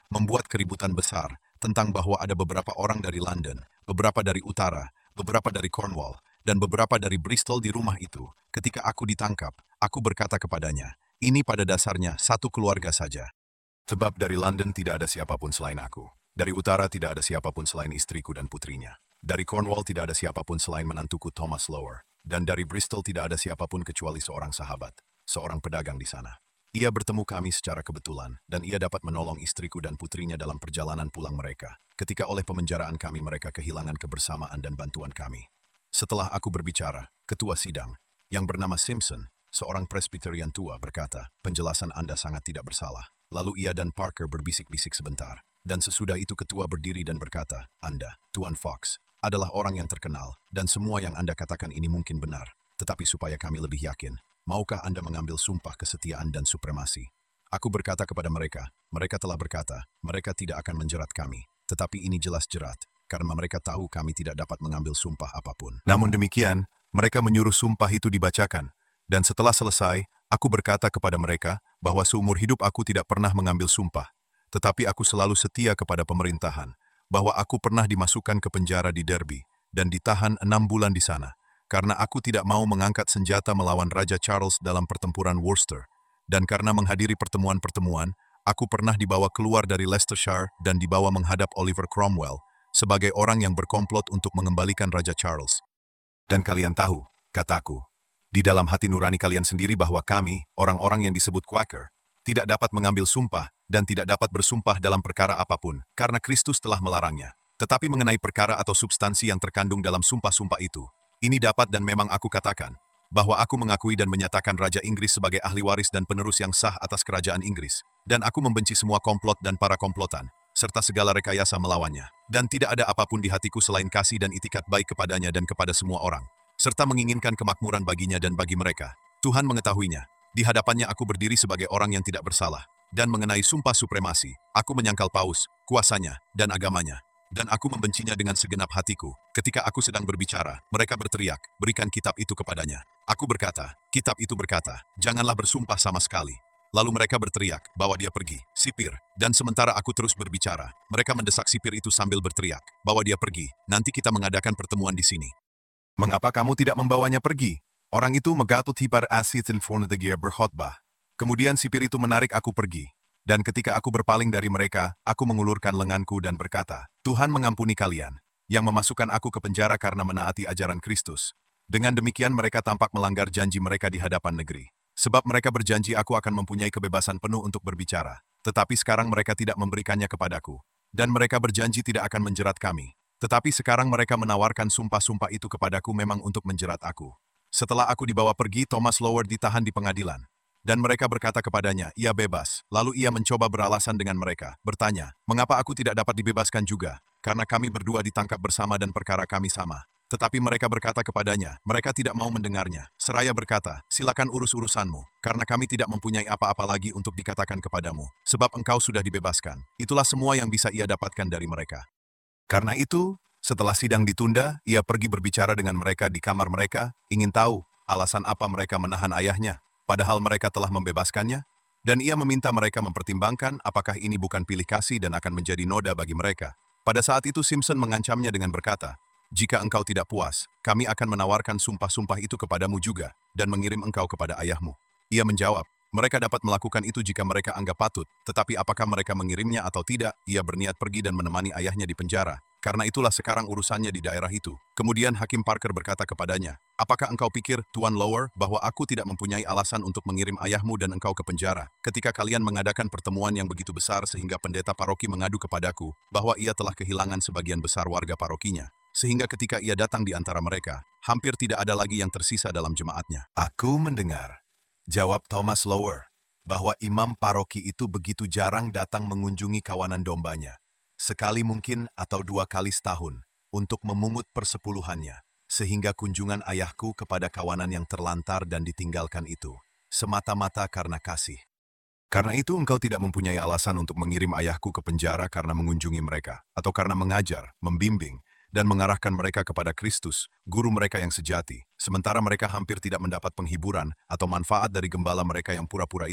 membuat keributan besar tentang bahwa ada beberapa orang dari London, beberapa dari utara, beberapa dari Cornwall, dan beberapa dari Bristol di rumah itu. Ketika aku ditangkap, aku berkata kepadanya, ini pada dasarnya satu keluarga saja. Sebab dari London tidak ada siapapun selain aku. Dari utara tidak ada siapapun selain istriku dan putrinya. Dari Cornwall tidak ada siapapun selain menantuku Thomas Lower. Dan dari Bristol tidak ada siapapun kecuali seorang sahabat, seorang pedagang di sana. Ia bertemu kami secara kebetulan, dan ia dapat menolong istriku dan putrinya dalam perjalanan pulang mereka, ketika oleh pemenjaraan kami mereka kehilangan kebersamaan dan bantuan kami. Setelah aku berbicara, ketua sidang, yang bernama Simpson, seorang Presbyterian tua, berkata, penjelasan Anda sangat tidak bersalah. Lalu ia dan Parker berbisik-bisik sebentar, dan sesudah itu ketua berdiri dan berkata, Anda, Tuan Fox, adalah orang yang terkenal, dan semua yang Anda katakan ini mungkin benar. Tetapi supaya kami lebih yakin, maukah Anda mengambil sumpah kesetiaan dan supremasi? Aku berkata kepada mereka, mereka telah berkata, mereka tidak akan menjerat kami, tetapi ini jelas jerat, karena mereka tahu kami tidak dapat mengambil sumpah apapun. Namun demikian, mereka menyuruh sumpah itu dibacakan, dan setelah selesai, aku berkata kepada mereka bahwa seumur hidup aku tidak pernah mengambil sumpah, tetapi aku selalu setia kepada pemerintahan, bahwa aku pernah dimasukkan ke penjara di Derby dan ditahan 6 bulan di sana, karena aku tidak mau mengangkat senjata melawan Raja Charles dalam pertempuran Worcester, dan karena menghadiri pertemuan-pertemuan, aku pernah dibawa keluar dari Leicestershire dan dibawa menghadap Oliver Cromwell sebagai orang yang berkomplot untuk mengembalikan Raja Charles. Dan kalian tahu, kataku, di dalam hati nurani kalian sendiri bahwa kami, orang-orang yang disebut Quaker, tidak dapat mengambil sumpah dan tidak dapat bersumpah dalam perkara apapun, karena Kristus telah melarangnya. Tetapi mengenai perkara atau substansi yang terkandung dalam sumpah-sumpah itu, ini dapat dan memang aku katakan, bahwa aku mengakui dan menyatakan Raja Inggris sebagai ahli waris dan penerus yang sah atas kerajaan Inggris, dan aku membenci semua komplot dan para komplotan, serta segala rekayasa melawannya, dan tidak ada apapun di hatiku selain kasih dan itikat baik kepadanya dan kepada semua orang, serta menginginkan kemakmuran baginya dan bagi mereka. Tuhan mengetahuinya. Di hadapannya aku berdiri sebagai orang yang tidak bersalah. Dan mengenai sumpah supremasi, aku menyangkal Paus, kuasanya, dan agamanya. Dan aku membencinya dengan segenap hatiku. Ketika aku sedang berbicara, mereka berteriak, berikan kitab itu kepadanya. Aku berkata, kitab itu berkata, janganlah bersumpah sama sekali. Lalu mereka berteriak, bawa dia pergi, sipir. Dan sementara aku terus berbicara, mereka mendesak sipir itu sambil berteriak, bawa dia pergi, nanti kita mengadakan pertemuan di sini. Mengapa kamu tidak membawanya pergi? Orang itu megatut hibar asid dan fornadegia berkhotbah. Kemudian sipir itu menarik aku pergi. Dan ketika aku berpaling dari mereka, aku mengulurkan lenganku dan berkata, Tuhan mengampuni kalian, yang memasukkan aku ke penjara karena menaati ajaran Kristus. Dengan demikian mereka tampak melanggar janji mereka di hadapan negeri. Sebab mereka berjanji aku akan mempunyai kebebasan penuh untuk berbicara. Tetapi sekarang mereka tidak memberikannya kepadaku. Dan mereka berjanji tidak akan menjerat kami. Tetapi sekarang mereka menawarkan sumpah-sumpah itu kepadaku memang untuk menjerat aku. Setelah aku dibawa pergi, Thomas Lower ditahan di pengadilan. Dan mereka berkata kepadanya, ia bebas. Lalu ia mencoba beralasan dengan mereka, bertanya, mengapa aku tidak dapat dibebaskan juga? Karena kami berdua ditangkap bersama dan perkara kami sama. Tetapi mereka berkata kepadanya, mereka tidak mau mendengarnya. Seraya berkata, silakan urus urusanmu, karena kami tidak mempunyai apa-apa lagi untuk dikatakan kepadamu, sebab engkau sudah dibebaskan. Itulah semua yang bisa ia dapatkan dari mereka. Karena itu, setelah sidang ditunda, ia pergi berbicara dengan mereka di kamar mereka, ingin tahu alasan apa mereka menahan ayahnya, padahal mereka telah membebaskannya, dan ia meminta mereka mempertimbangkan apakah ini bukan pilih kasih dan akan menjadi noda bagi mereka. Pada saat itu Simpson mengancamnya dengan berkata, jika engkau tidak puas, kami akan menawarkan sumpah-sumpah itu kepadamu juga, dan mengirim engkau kepada ayahmu. Ia menjawab, mereka dapat melakukan itu jika mereka anggap patut, tetapi apakah mereka mengirimnya atau tidak, ia berniat pergi dan menemani ayahnya di penjara. Karena itulah sekarang urusannya di daerah itu. Kemudian Hakim Parker berkata kepadanya, apakah engkau pikir, Tuan Lower, bahwa aku tidak mempunyai alasan untuk mengirim ayahmu dan engkau ke penjara, ketika kalian mengadakan pertemuan yang begitu besar sehingga pendeta paroki mengadu kepadaku, bahwa ia telah kehilangan sebagian besar warga parokinya, sehingga ketika ia datang di antara mereka, hampir tidak ada lagi yang tersisa dalam jemaatnya. Aku mendengar, jawab Thomas Lower, bahwa imam paroki itu begitu jarang datang mengunjungi kawanan dombanya. Sekali mungkin atau 2 kali setahun, untuk memungut persepuluhannya, sehingga kunjungan ayahku kepada kawanan yang terlantar dan ditinggalkan itu, semata-mata karena kasih. Karena itu engkau tidak mempunyai alasan untuk mengirim ayahku ke penjara karena mengunjungi mereka, atau karena mengajar, membimbing, dan mengarahkan mereka kepada Kristus, guru mereka yang sejati, sementara mereka hampir tidak mendapat penghiburan atau manfaat dari gembala mereka yang pura-pura itu,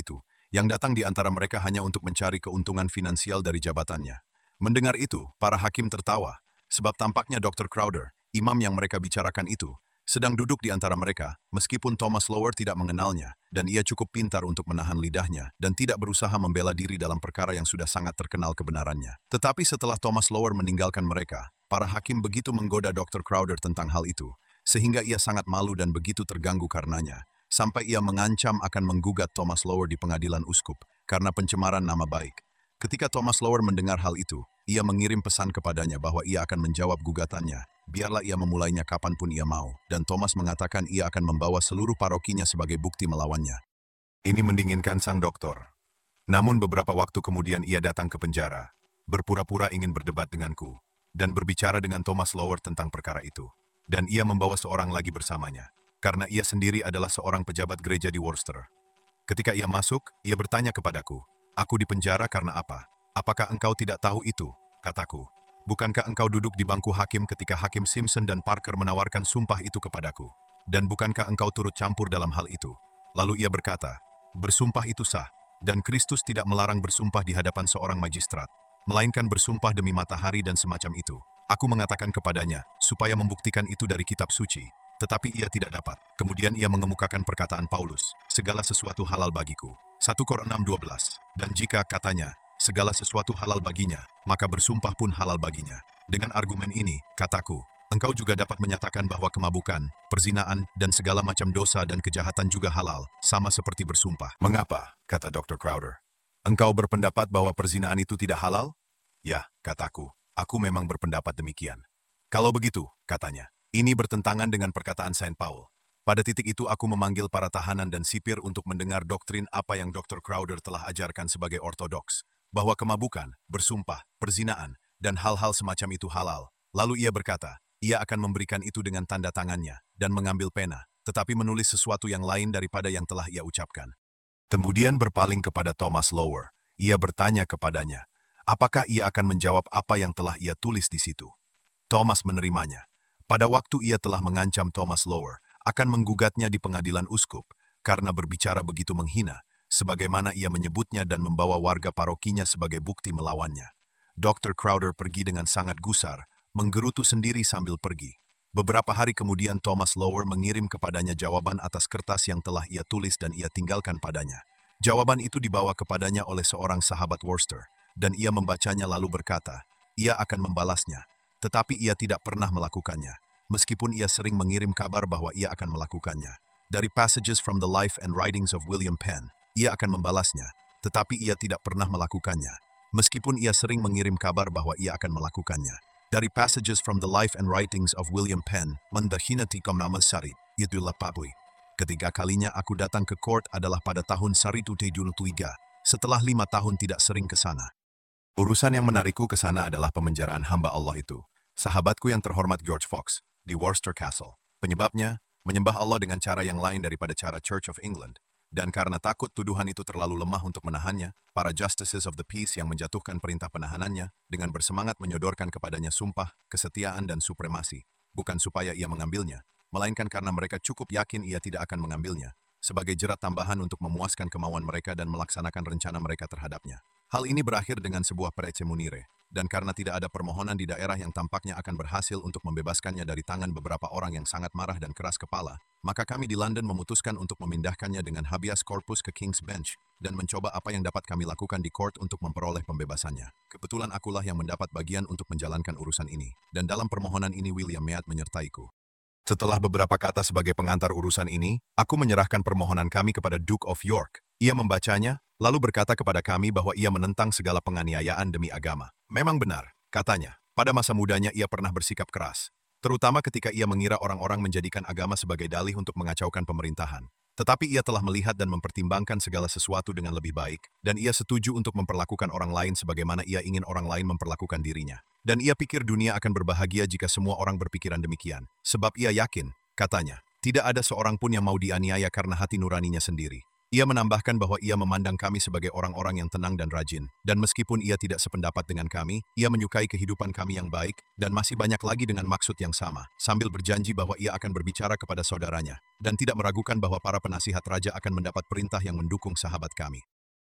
Yang datang di antara mereka hanya untuk mencari keuntungan finansial dari jabatannya. Mendengar itu, para hakim tertawa, sebab tampaknya Dr. Crowder, imam yang mereka bicarakan itu, sedang duduk di antara mereka, meskipun Thomas Lower tidak mengenalnya, dan ia cukup pintar untuk menahan lidahnya dan tidak berusaha membela diri dalam perkara yang sudah sangat terkenal kebenarannya. Tetapi setelah Thomas Lower meninggalkan mereka, para hakim begitu menggoda Dr. Crowder tentang hal itu, sehingga ia sangat malu dan begitu terganggu karenanya, sampai ia mengancam akan menggugat Thomas Lower di pengadilan uskup karena pencemaran nama baik. Ketika Thomas Lower mendengar hal itu, ia mengirim pesan kepadanya bahwa ia akan menjawab gugatannya. Biarlah ia memulainya kapanpun ia mau, dan Thomas mengatakan ia akan membawa seluruh parokinya sebagai bukti melawannya. Ini mendinginkan sang doktor. Namun beberapa waktu kemudian ia datang ke penjara, berpura-pura ingin berdebat denganku, dan berbicara dengan Thomas Lower tentang perkara itu. Dan ia membawa seorang lagi bersamanya, karena ia sendiri adalah seorang pejabat gereja di Worcester. Ketika ia masuk, ia bertanya kepadaku, "Aku dipenjara karena apa? Apakah engkau tidak tahu itu?" Kataku, "Bukankah engkau duduk di bangku hakim ketika Hakim Simpson dan Parker menawarkan sumpah itu kepadaku? Dan bukankah engkau turut campur dalam hal itu?" Lalu ia berkata, "Bersumpah itu sah, dan Kristus tidak melarang bersumpah di hadapan seorang magistrat, melainkan bersumpah demi matahari dan semacam itu." Aku mengatakan kepadanya, supaya membuktikan itu dari kitab suci, tetapi ia tidak dapat. Kemudian ia mengemukakan perkataan Paulus, "Segala sesuatu halal bagiku." 1 Kor 6:12. Dan jika, katanya, segala sesuatu halal baginya, maka bersumpah pun halal baginya. Dengan argumen ini, kataku, engkau juga dapat menyatakan bahwa kemabukan, perzinaan, dan segala macam dosa dan kejahatan juga halal, sama seperti bersumpah. "Mengapa?" kata Dr. Crowder. "Engkau berpendapat bahwa perzinaan itu tidak halal?" "Ya," kataku, "aku memang berpendapat demikian." "Kalau begitu," katanya, "ini bertentangan dengan perkataan Saint Paul." Pada titik itu aku memanggil para tahanan dan sipir untuk mendengar doktrin apa yang Dr. Crowder telah ajarkan sebagai ortodoks, bahwa kemabukan, bersumpah, perzinaan, dan hal-hal semacam itu halal. Lalu ia berkata, ia akan memberikan itu dengan tanda tangannya, dan mengambil pena, tetapi menulis sesuatu yang lain daripada yang telah ia ucapkan. Kemudian berpaling kepada Thomas Lower, ia bertanya kepadanya, apakah ia akan menjawab apa yang telah ia tulis di situ. Thomas menerimanya. Pada waktu ia telah mengancam Thomas Lower, akan menggugatnya di pengadilan uskup, karena berbicara begitu menghina, sebagaimana ia menyebutnya dan membawa warga parokinya sebagai bukti melawannya. Dr. Crowder pergi dengan sangat gusar, menggerutu sendiri sambil pergi. Beberapa hari kemudian Thomas Lower mengirim kepadanya jawaban atas kertas yang telah ia tulis dan ia tinggalkan padanya. Jawaban itu dibawa kepadanya oleh seorang sahabat Worcester, dan ia membacanya lalu berkata, ia akan membalasnya, tetapi ia tidak pernah melakukannya. Meskipun ia sering mengirim kabar bahwa ia akan melakukannya. Dari passages from the life and writings of William Penn, ia akan membalasnya, tetapi ia tidak pernah melakukannya. Meskipun ia sering mengirim kabar bahwa ia akan melakukannya. Dari passages from the life and writings of William Penn, mendahinati komnama Sari, itulah papui. Ketiga kalinya aku datang ke court adalah pada tahun Saritu Tejul 3, setelah 5 tahun tidak sering ke sana. Urusan yang menarikku ke sana adalah pemenjaraan hamba Allah itu, sahabatku yang terhormat George Fox, di Worcester Castle. Penyebabnya, menyembah Allah dengan cara yang lain daripada cara Church of England. Dan karena takut tuduhan itu terlalu lemah untuk menahannya, para Justices of the Peace yang menjatuhkan perintah penahanannya, dengan bersemangat menyodorkan kepadanya sumpah, kesetiaan dan supremasi, bukan supaya ia mengambilnya, melainkan karena mereka cukup yakin ia tidak akan mengambilnya, sebagai jerat tambahan untuk memuaskan kemauan mereka dan melaksanakan rencana mereka terhadapnya. Hal ini berakhir dengan sebuah prece munire. Dan karena tidak ada permohonan di daerah yang tampaknya akan berhasil untuk membebaskannya dari tangan beberapa orang yang sangat marah dan keras kepala, maka kami di London memutuskan untuk memindahkannya dengan habeas corpus ke King's Bench dan mencoba apa yang dapat kami lakukan di court untuk memperoleh pembebasannya. Kebetulan akulah yang mendapat bagian untuk menjalankan urusan ini, dan dalam permohonan ini William Mead menyertaiku. Setelah beberapa kata sebagai pengantar urusan ini, aku menyerahkan permohonan kami kepada Duke of York. Ia membacanya, lalu berkata kepada kami bahwa ia menentang segala penganiayaan demi agama. Memang benar, katanya, pada masa mudanya ia pernah bersikap keras, terutama ketika ia mengira orang-orang menjadikan agama sebagai dalih untuk mengacaukan pemerintahan. Tetapi ia telah melihat dan mempertimbangkan segala sesuatu dengan lebih baik, dan ia setuju untuk memperlakukan orang lain sebagaimana ia ingin orang lain memperlakukan dirinya. Dan ia pikir dunia akan berbahagia jika semua orang berpikiran demikian. Sebab ia yakin, katanya, tidak ada seorang pun yang mau dianiaya karena hati nuraninya sendiri. Ia menambahkan bahwa ia memandang kami sebagai orang-orang yang tenang dan rajin, dan meskipun ia tidak sependapat dengan kami, ia menyukai kehidupan kami yang baik, dan masih banyak lagi dengan maksud yang sama, sambil berjanji bahwa ia akan berbicara kepada saudaranya, dan tidak meragukan bahwa para penasihat raja akan mendapat perintah yang mendukung sahabat kami.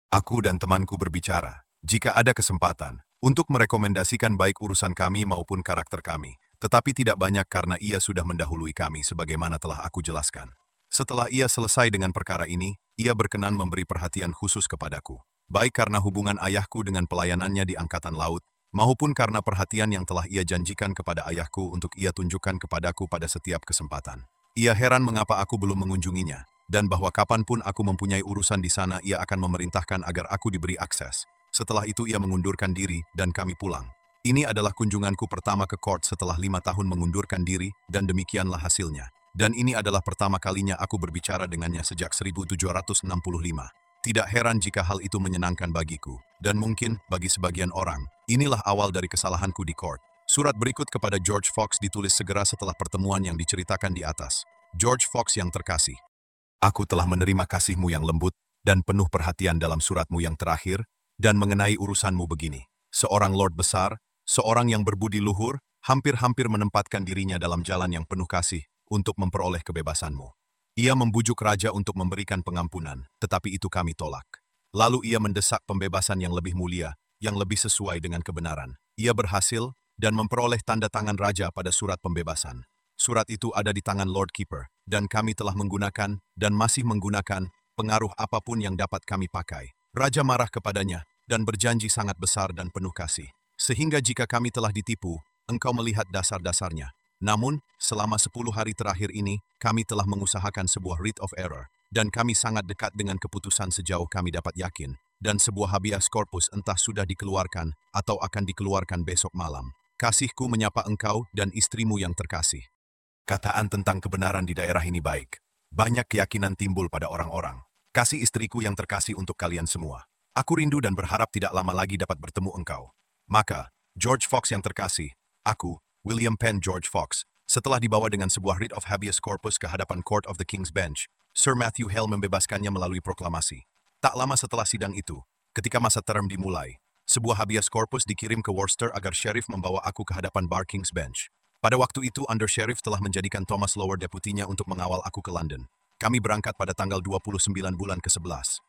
Aku dan temanku berbicara, jika ada kesempatan, untuk merekomendasikan baik urusan kami maupun karakter kami, tetapi tidak banyak karena ia sudah mendahului kami sebagaimana telah aku jelaskan. Setelah ia selesai dengan perkara ini, ia berkenan memberi perhatian khusus kepadaku, baik karena hubungan ayahku dengan pelayanannya di Angkatan Laut, maupun karena perhatian yang telah ia janjikan kepada ayahku untuk ia tunjukkan kepadaku pada setiap kesempatan. Ia heran mengapa aku belum mengunjunginya, dan bahwa kapanpun aku mempunyai urusan di sana ia akan memerintahkan agar aku diberi akses. Setelah itu ia mengundurkan diri dan kami pulang. Ini adalah kunjunganku pertama ke court setelah 5 tahun mengundurkan diri dan demikianlah hasilnya. Dan ini adalah pertama kalinya aku berbicara dengannya sejak 1765. Tidak heran jika hal itu menyenangkan bagiku. Dan mungkin bagi sebagian orang, inilah awal dari kesalahanku di court. Surat berikut kepada George Fox ditulis segera setelah pertemuan yang diceritakan di atas. George Fox yang terkasih. Aku telah menerima kasihmu yang lembut dan penuh perhatian dalam suratmu yang terakhir dan mengenai urusanmu begini. Seorang lord besar, seorang yang berbudi luhur, hampir-hampir menempatkan dirinya dalam jalan yang penuh kasih untuk memperoleh kebebasanmu. Ia membujuk raja untuk memberikan pengampunan, tetapi itu kami tolak. Lalu ia mendesak pembebasan yang lebih mulia, yang lebih sesuai dengan kebenaran. Ia berhasil dan memperoleh tanda tangan raja pada surat pembebasan. Surat itu ada di tangan Lord Keeper, dan kami telah menggunakan dan masih menggunakan pengaruh apapun yang dapat kami pakai. Raja marah kepadanya dan berjanji sangat besar dan penuh kasih. Sehingga jika kami telah ditipu, engkau melihat dasar-dasarnya. Namun, selama 10 hari terakhir ini, kami telah mengusahakan sebuah writ of error, dan kami sangat dekat dengan keputusan sejauh kami dapat yakin, dan sebuah habeas corpus entah sudah dikeluarkan atau akan dikeluarkan besok malam. Kasihku menyapa engkau dan istrimu yang terkasih. Kataan tentang kebenaran di daerah ini baik. Banyak keyakinan timbul pada orang-orang. Kasih istriku yang terkasih untuk kalian semua. Aku rindu dan berharap tidak lama lagi dapat bertemu engkau. Maka, George Fox yang terkasih, aku, William Penn George Fox, setelah dibawa dengan sebuah writ of habeas corpus ke hadapan Court of the King's Bench, Sir Matthew Hale membebaskannya melalui proklamasi. Tak lama setelah sidang itu, ketika masa term dimulai, sebuah habeas corpus dikirim ke Worcester agar sheriff membawa aku ke hadapan Bar King's Bench. Pada waktu itu, Under Sheriff telah menjadikan Thomas Lower deputinya untuk mengawal aku ke London. Kami berangkat pada tanggal 29 bulan ke-11,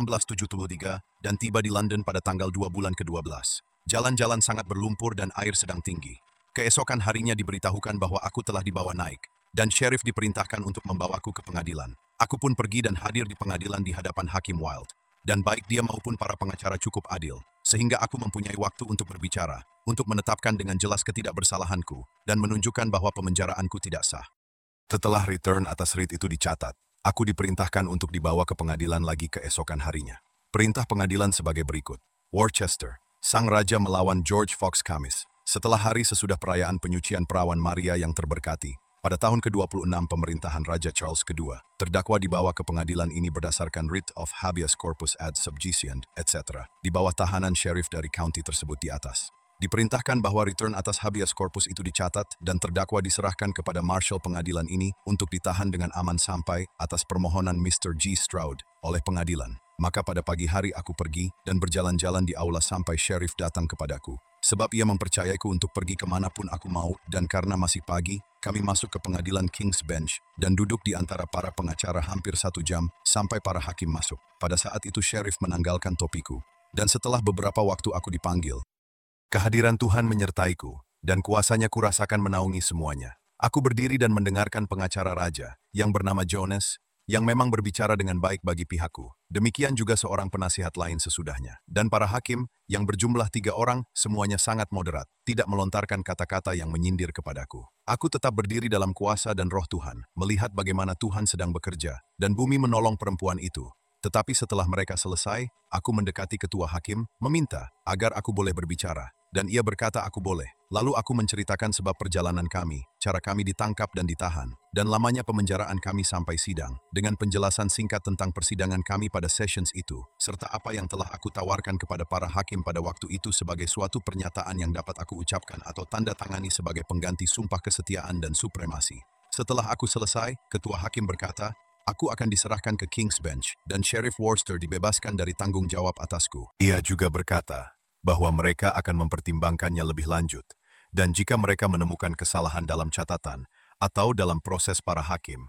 1673, dan tiba di London pada tanggal 2 bulan ke-12. Jalan-jalan sangat berlumpur dan air sedang tinggi. Keesokan harinya diberitahukan bahwa aku telah dibawa naik, dan Sheriff diperintahkan untuk membawaku ke pengadilan. Aku pun pergi dan hadir di pengadilan di hadapan Hakim Wild. Dan baik dia maupun para pengacara cukup adil, sehingga aku mempunyai waktu untuk berbicara, untuk menetapkan dengan jelas ketidakbersalahanku, dan menunjukkan bahwa pemenjaraanku tidak sah. Setelah return atas writ itu dicatat, aku diperintahkan untuk dibawa ke pengadilan lagi keesokan harinya. Perintah pengadilan sebagai berikut. Worcester, sang raja melawan George Fox Kamis. Setelah hari sesudah perayaan penyucian perawan Maria yang terberkati, pada tahun ke-26 pemerintahan Raja Charles II, terdakwa dibawa ke pengadilan ini berdasarkan writ of habeas corpus ad subjiciend, etc., di bawah tahanan sheriff dari county tersebut di atas. Diperintahkan bahwa return atas habeas corpus itu dicatat dan terdakwa diserahkan kepada marshal pengadilan ini untuk ditahan dengan aman sampai atas permohonan Mr. G. Stroud oleh pengadilan. Maka pada pagi hari aku pergi dan berjalan-jalan di aula sampai sheriff datang kepadaku. Sebab ia mempercayaiku untuk pergi kemanapun aku mau, dan karena masih pagi, kami masuk ke pengadilan King's Bench dan duduk di antara para pengacara hampir 1 jam sampai para hakim masuk. Pada saat itu sheriff menanggalkan topiku, dan setelah beberapa waktu aku dipanggil. Kehadiran Tuhan menyertaiku, dan kuasanya kurasakan menaungi semuanya. Aku berdiri dan mendengarkan pengacara raja, yang bernama Jonas, yang memang berbicara dengan baik bagi pihakku. Demikian juga seorang penasihat lain sesudahnya. Dan para hakim, yang berjumlah 3 orang, semuanya sangat moderat, tidak melontarkan kata-kata yang menyindir kepadaku. Aku tetap berdiri dalam kuasa dan roh Tuhan, melihat bagaimana Tuhan sedang bekerja, dan bumi menolong perempuan itu. Tetapi setelah mereka selesai, aku mendekati ketua hakim, meminta agar aku boleh berbicara. Dan ia berkata aku boleh. Lalu aku menceritakan sebab perjalanan kami, cara kami ditangkap dan ditahan, dan lamanya pemenjaraan kami sampai sidang, dengan penjelasan singkat tentang persidangan kami pada sessions itu, serta apa yang telah aku tawarkan kepada para hakim pada waktu itu sebagai suatu pernyataan yang dapat aku ucapkan atau tanda tangani sebagai pengganti sumpah kesetiaan dan supremasi. Setelah aku selesai, ketua hakim berkata, aku akan diserahkan ke King's Bench, dan Sheriff Worcester dibebaskan dari tanggung jawab atasku. Ia juga berkata bahwa mereka akan mempertimbangkannya lebih lanjut, dan jika mereka menemukan kesalahan dalam catatan atau dalam proses para hakim,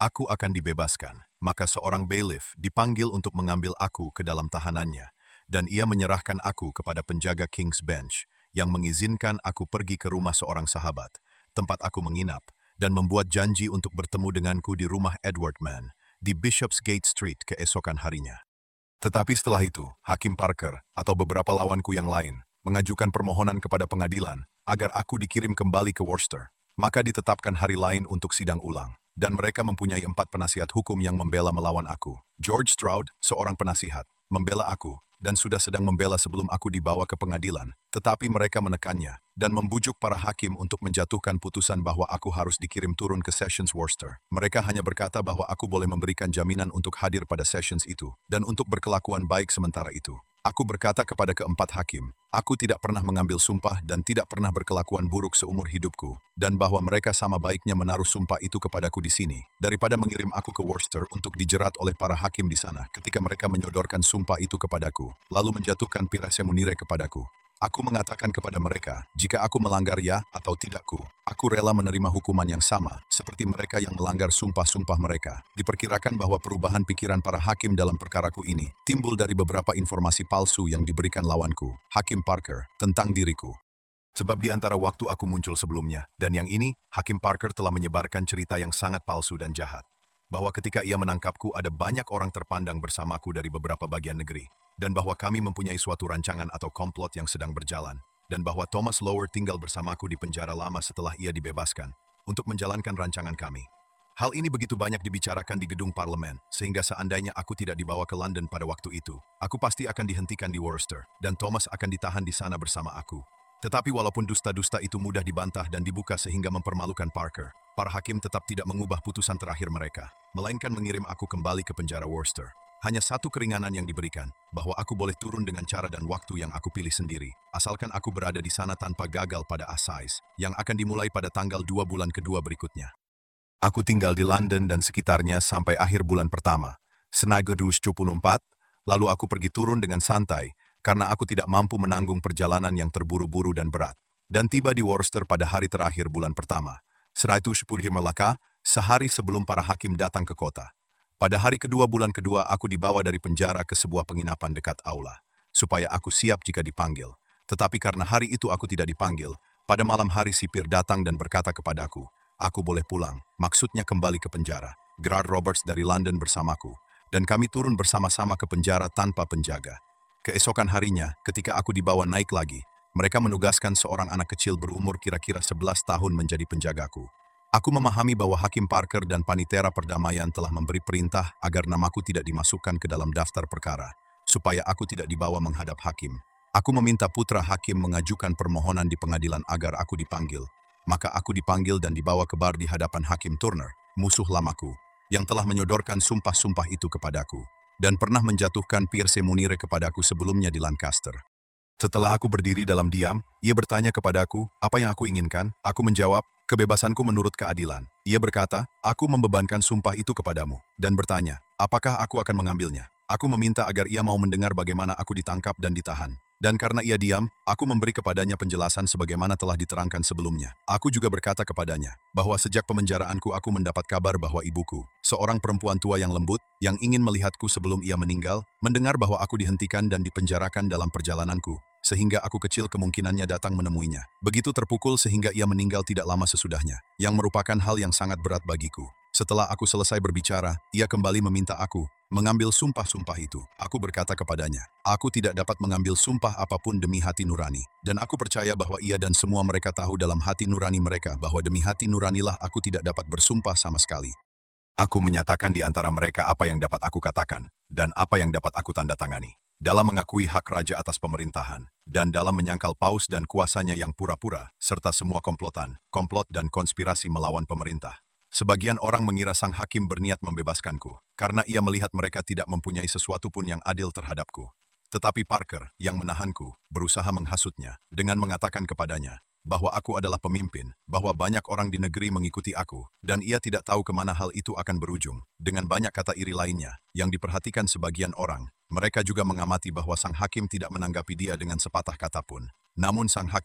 aku akan dibebaskan. Maka seorang bailiff dipanggil untuk mengambil aku ke dalam tahanannya, dan ia menyerahkan aku kepada penjaga King's Bench, yang mengizinkan aku pergi ke rumah seorang sahabat, tempat aku menginap, dan membuat janji untuk bertemu denganku di rumah Edward Mann, di Bishopsgate Street keesokan harinya. Tetapi setelah itu, Hakim Parker atau beberapa lawanku yang lain mengajukan permohonan kepada pengadilan agar aku dikirim kembali ke Worcester. Maka ditetapkan hari lain untuk sidang ulang, dan mereka mempunyai 4 penasihat hukum yang membela melawan aku. George Stroud, seorang penasihat, membela aku, dan sudah sedang membela sebelum aku dibawa ke pengadilan. Tetapi mereka menekannya dan membujuk para hakim untuk menjatuhkan putusan bahwa aku harus dikirim turun ke Sessions Worcester. Mereka hanya berkata bahwa aku boleh memberikan jaminan untuk hadir pada Sessions itu, dan untuk berkelakuan baik sementara itu. Aku berkata kepada keempat hakim, aku tidak pernah mengambil sumpah dan tidak pernah berkelakuan buruk seumur hidupku, dan bahwa mereka sama baiknya menaruh sumpah itu kepadaku di sini, daripada mengirim aku ke Worcester untuk dijerat oleh para hakim di sana ketika mereka menyodorkan sumpah itu kepadaku, lalu menjatuhkan Pirese Munire kepadaku. Aku mengatakan kepada mereka, jika aku melanggar ya atau tidakku, aku rela menerima hukuman yang sama, seperti mereka yang melanggar sumpah-sumpah mereka. Diperkirakan bahwa perubahan pikiran para hakim dalam perkaraku ini timbul dari beberapa informasi palsu yang diberikan lawanku, Hakim Parker, tentang diriku. Sebab di antara waktu aku muncul sebelumnya, dan yang ini, Hakim Parker telah menyebarkan cerita yang sangat palsu dan jahat. Bahwa ketika ia menangkapku ada banyak orang terpandang bersamaku dari beberapa bagian negeri, dan bahwa kami mempunyai suatu rancangan atau komplot yang sedang berjalan, dan bahwa Thomas Lower tinggal bersamaku di penjara lama setelah ia dibebaskan, untuk menjalankan rancangan kami. Hal ini begitu banyak dibicarakan di gedung parlemen, sehingga seandainya aku tidak dibawa ke London pada waktu itu, aku pasti akan dihentikan di Worcester, dan Thomas akan ditahan di sana bersama aku. Tetapi walaupun dusta-dusta itu mudah dibantah dan dibuka sehingga mempermalukan Parker, para hakim tetap tidak mengubah putusan terakhir mereka, melainkan mengirim aku kembali ke penjara Worcester. Hanya satu keringanan yang diberikan, bahwa aku boleh turun dengan cara dan waktu yang aku pilih sendiri, asalkan aku berada di sana tanpa gagal pada Assize, yang akan dimulai pada tanggal 2 bulan kedua berikutnya. Aku tinggal di London dan sekitarnya sampai akhir bulan pertama, Snaggerus 74, lalu aku pergi turun dengan santai, karena aku tidak mampu menanggung perjalanan yang terburu-buru dan berat, dan tiba di Worcester pada hari terakhir bulan pertama, 110 Melaka, sehari sebelum para hakim datang ke kota. Pada hari kedua bulan kedua aku dibawa dari penjara ke sebuah penginapan dekat aula, supaya aku siap jika dipanggil. Tetapi karena hari itu aku tidak dipanggil, pada malam hari sipir datang dan berkata kepadaku, aku boleh pulang, maksudnya kembali ke penjara. Gerard Roberts dari London bersamaku, dan kami turun bersama-sama ke penjara tanpa penjaga. Keesokan harinya, ketika aku dibawa naik lagi, mereka menugaskan seorang anak kecil berumur kira-kira 11 tahun menjadi penjagaku. Aku memahami bahwa Hakim Parker dan Panitera Perdamaian telah memberi perintah agar namaku tidak dimasukkan ke dalam daftar perkara, supaya aku tidak dibawa menghadap hakim. Aku meminta putra hakim mengajukan permohonan di pengadilan agar aku dipanggil. Maka aku dipanggil dan dibawa ke bar di hadapan Hakim Turner, musuh lamaku, yang telah menyodorkan sumpah-sumpah itu kepadaku, dan pernah menjatuhkan Pirese Munire kepadaku sebelumnya di Lancaster. Setelah aku berdiri dalam diam, ia bertanya kepadaku, apa yang aku inginkan? Aku menjawab, kebebasanku menurut keadilan. Ia berkata, aku membebankan sumpah itu kepadamu, dan bertanya, apakah aku akan mengambilnya? Aku meminta agar ia mau mendengar bagaimana aku ditangkap dan ditahan. Dan karena ia diam, aku memberi kepadanya penjelasan sebagaimana telah diterangkan sebelumnya. Aku juga berkata kepadanya, bahwa sejak pemenjaraanku aku mendapat kabar bahwa ibuku, seorang perempuan tua yang lembut, yang ingin melihatku sebelum ia meninggal, mendengar bahwa aku dihentikan dan dipenjarakan dalam perjalananku, sehingga aku kecil kemungkinannya datang menemuinya. Begitu terpukul sehingga ia meninggal tidak lama sesudahnya, yang merupakan hal yang sangat berat bagiku. Setelah aku selesai berbicara, ia kembali meminta aku mengambil sumpah-sumpah itu. Aku berkata kepadanya, aku tidak dapat mengambil sumpah apapun demi hati nurani, dan aku percaya bahwa ia dan semua mereka tahu dalam hati nurani mereka bahwa demi hati nuranilah aku tidak dapat bersumpah sama sekali. Aku menyatakan di antara mereka apa yang dapat aku katakan, dan apa yang dapat aku tanda tangani, dalam mengakui hak raja atas pemerintahan, dan dalam menyangkal paus dan kuasanya yang pura-pura, serta semua komplotan, komplot dan konspirasi melawan pemerintah. Sebagian orang mengira sang hakim berniat membebaskanku, karena ia melihat mereka tidak mempunyai sesuatu pun yang adil terhadapku. Tetapi Parker, yang menahanku, berusaha menghasutnya, dengan mengatakan kepadanya, bahwa aku adalah pemimpin, bahwa banyak orang di negeri mengikuti aku, dan ia tidak tahu kemana hal itu akan berujung. Dengan banyak kata iri lainnya, yang diperhatikan sebagian orang, mereka juga mengamati bahwa sang hakim tidak menanggapi dia dengan sepatah kata pun. Namun sang hakim,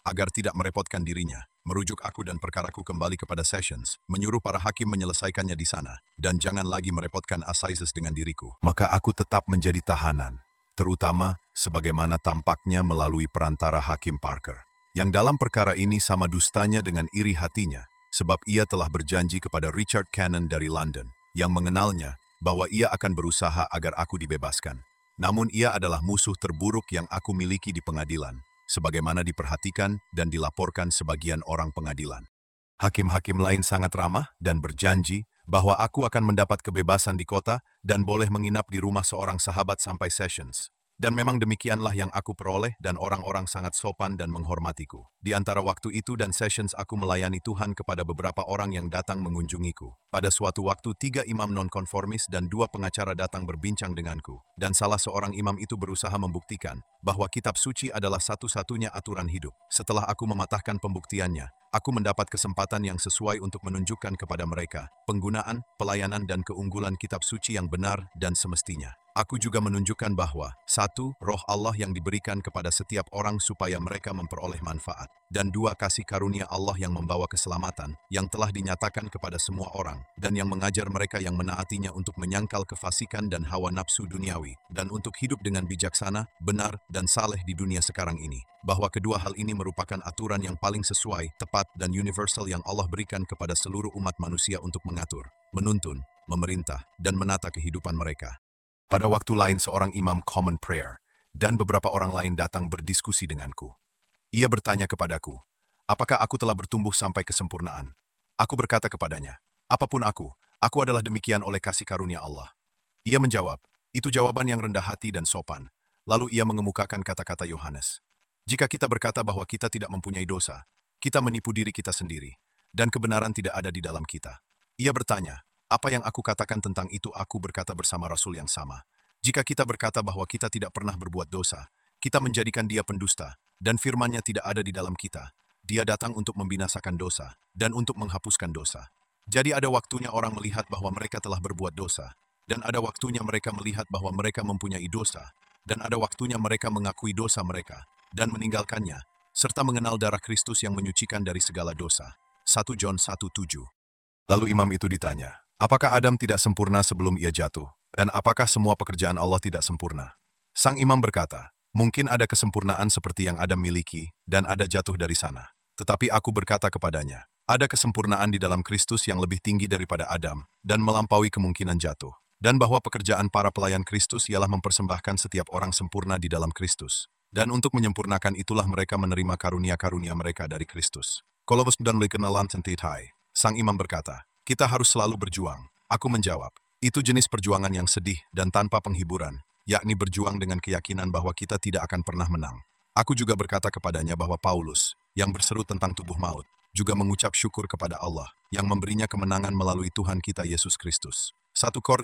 agar tidak merepotkan dirinya, merujuk aku dan perkaraku kembali kepada Sessions, menyuruh para hakim menyelesaikannya di sana, dan jangan lagi merepotkan Assizes dengan diriku. Maka aku tetap menjadi tahanan, terutama sebagaimana tampaknya melalui perantara Hakim Parker, yang dalam perkara ini sama dustanya dengan iri hatinya, sebab ia telah berjanji kepada Richard Cannon dari London, yang mengenalnya, bahwa ia akan berusaha agar aku dibebaskan. Namun ia adalah musuh terburuk yang aku miliki di pengadilan, sebagaimana diperhatikan dan dilaporkan sebagian orang pengadilan. Hakim-hakim lain sangat ramah dan berjanji bahwa aku akan mendapat kebebasan di kota dan boleh menginap di rumah seorang sahabat sampai Sessions. Dan memang demikianlah yang aku peroleh dan orang-orang sangat sopan dan menghormatiku. Di antara waktu itu dan Sessions aku melayani Tuhan kepada beberapa orang yang datang mengunjungiku. Pada suatu waktu 3 imam nonkonformis dan 2 pengacara datang berbincang denganku. Dan salah seorang imam itu berusaha membuktikan bahwa kitab suci adalah satu-satunya aturan hidup. Setelah aku mematahkan pembuktiannya, aku mendapat kesempatan yang sesuai untuk menunjukkan kepada mereka penggunaan, pelayanan dan keunggulan kitab suci yang benar dan semestinya. Aku juga menunjukkan bahwa, 1. Roh Allah yang diberikan kepada setiap orang supaya mereka memperoleh manfaat, dan 2. Kasih karunia Allah yang membawa keselamatan, yang telah dinyatakan kepada semua orang, dan yang mengajar mereka yang menaatinya untuk menyangkal kefasikan dan hawa nafsu duniawi, dan untuk hidup dengan bijaksana, benar, dan saleh di dunia sekarang ini. Bahwa kedua hal ini merupakan aturan yang paling sesuai, tepat, dan universal yang Allah berikan kepada seluruh umat manusia untuk mengatur, menuntun, memerintah, dan menata kehidupan mereka. Pada waktu lain seorang imam Common Prayer dan beberapa orang lain datang berdiskusi denganku. Ia bertanya kepadaku, apakah aku telah bertumbuh sampai kesempurnaan? Aku berkata kepadanya, apapun aku adalah demikian oleh kasih karunia Allah. Ia menjawab, itu jawaban yang rendah hati dan sopan. Lalu ia mengemukakan kata-kata Yohanes. Jika kita berkata bahwa kita tidak mempunyai dosa, kita menipu diri kita sendiri, dan kebenaran tidak ada di dalam kita. Ia bertanya, apa yang aku katakan tentang itu aku berkata bersama Rasul yang sama. Jika kita berkata bahwa kita tidak pernah berbuat dosa, kita menjadikan dia pendusta, dan firman-Nya tidak ada di dalam kita. Dia datang untuk membinasakan dosa, dan untuk menghapuskan dosa. Jadi ada waktunya orang melihat bahwa mereka telah berbuat dosa, dan ada waktunya mereka melihat bahwa mereka mempunyai dosa, dan ada waktunya mereka mengakui dosa mereka, dan meninggalkannya, serta mengenal darah Kristus yang menyucikan dari segala dosa. 1 John 1:7. Lalu imam itu ditanya, apakah Adam tidak sempurna sebelum ia jatuh? Dan apakah semua pekerjaan Allah tidak sempurna? Sang imam berkata, mungkin ada kesempurnaan seperti yang Adam miliki, dan ada jatuh dari sana. Tetapi aku berkata kepadanya, ada kesempurnaan di dalam Kristus yang lebih tinggi daripada Adam, dan melampaui kemungkinan jatuh. Dan bahwa pekerjaan para pelayan Kristus ialah mempersembahkan setiap orang sempurna di dalam Kristus. Dan untuk menyempurnakan itulah mereka menerima karunia-karunia mereka dari Kristus. Kolobus dan Likenalan Sentitai. Sang imam berkata, kita harus selalu berjuang. Aku menjawab, itu jenis perjuangan yang sedih dan tanpa penghiburan, yakni berjuang dengan keyakinan bahwa kita tidak akan pernah menang. Aku juga berkata kepadanya bahwa Paulus, yang berseru tentang tubuh maut, juga mengucap syukur kepada Allah, yang memberinya kemenangan melalui Tuhan kita Yesus Kristus. 1 Kor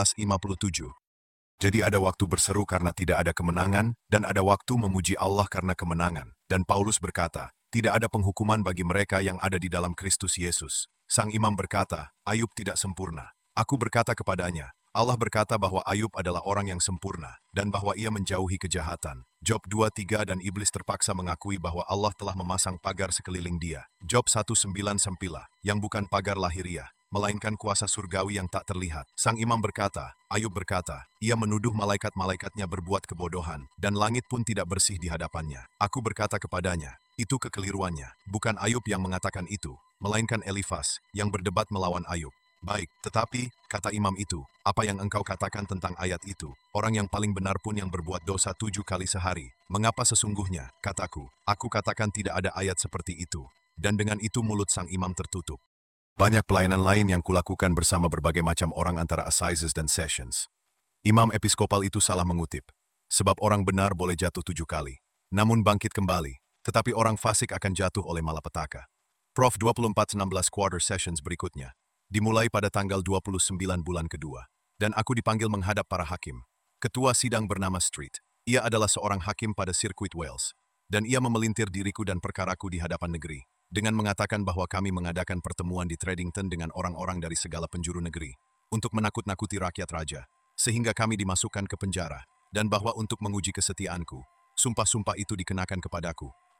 15:57. Jadi ada waktu berseru karena tidak ada kemenangan, dan ada waktu memuji Allah karena kemenangan. Dan Paulus berkata, tidak ada penghukuman bagi mereka yang ada di dalam Kristus Yesus. Sang imam berkata, Ayub tidak sempurna. Aku berkata kepadanya, Allah berkata bahwa Ayub adalah orang yang sempurna, dan bahwa ia menjauhi kejahatan. Job 2:3 dan iblis terpaksa mengakui bahwa Allah telah memasang pagar sekeliling dia. Job 1:9, yang bukan pagar lahiriah, melainkan kuasa surgawi yang tak terlihat. Sang imam berkata, Ayub berkata, ia menuduh malaikat-malaikatnya berbuat kebodohan, dan langit pun tidak bersih di hadapannya. Aku berkata kepadanya, itu kekeliruannya. Bukan Ayub yang mengatakan itu, melainkan Elifas, yang berdebat melawan Ayub. Baik, tetapi, kata imam itu, apa yang engkau katakan tentang ayat itu? Orang yang paling benar pun yang berbuat dosa 7 kali sehari. Mengapa sesungguhnya, kataku, aku katakan tidak ada ayat seperti itu. Dan dengan itu mulut sang imam tertutup. Banyak pelayanan lain yang kulakukan bersama berbagai macam orang antara Assizes dan Sessions. Imam episkopal itu salah mengutip. Sebab orang benar boleh jatuh 7 kali, namun bangkit kembali. Tetapi orang fasik akan jatuh oleh malapetaka. Prof 24:16 quarter sessions berikutnya. Dimulai pada tanggal 29 bulan kedua, dan aku dipanggil menghadap para hakim. Ketua sidang bernama Street. Ia adalah seorang hakim pada sirkuit Wales, dan ia memelintir diriku dan perkaraku di hadapan negeri, dengan mengatakan bahwa kami mengadakan pertemuan di Tredington dengan orang-orang dari segala penjuru negeri, untuk menakut-nakuti rakyat raja, sehingga kami dimasukkan ke penjara, dan bahwa untuk menguji kesetiaanku, sumpah-sumpah itu dikenakan kepadaku,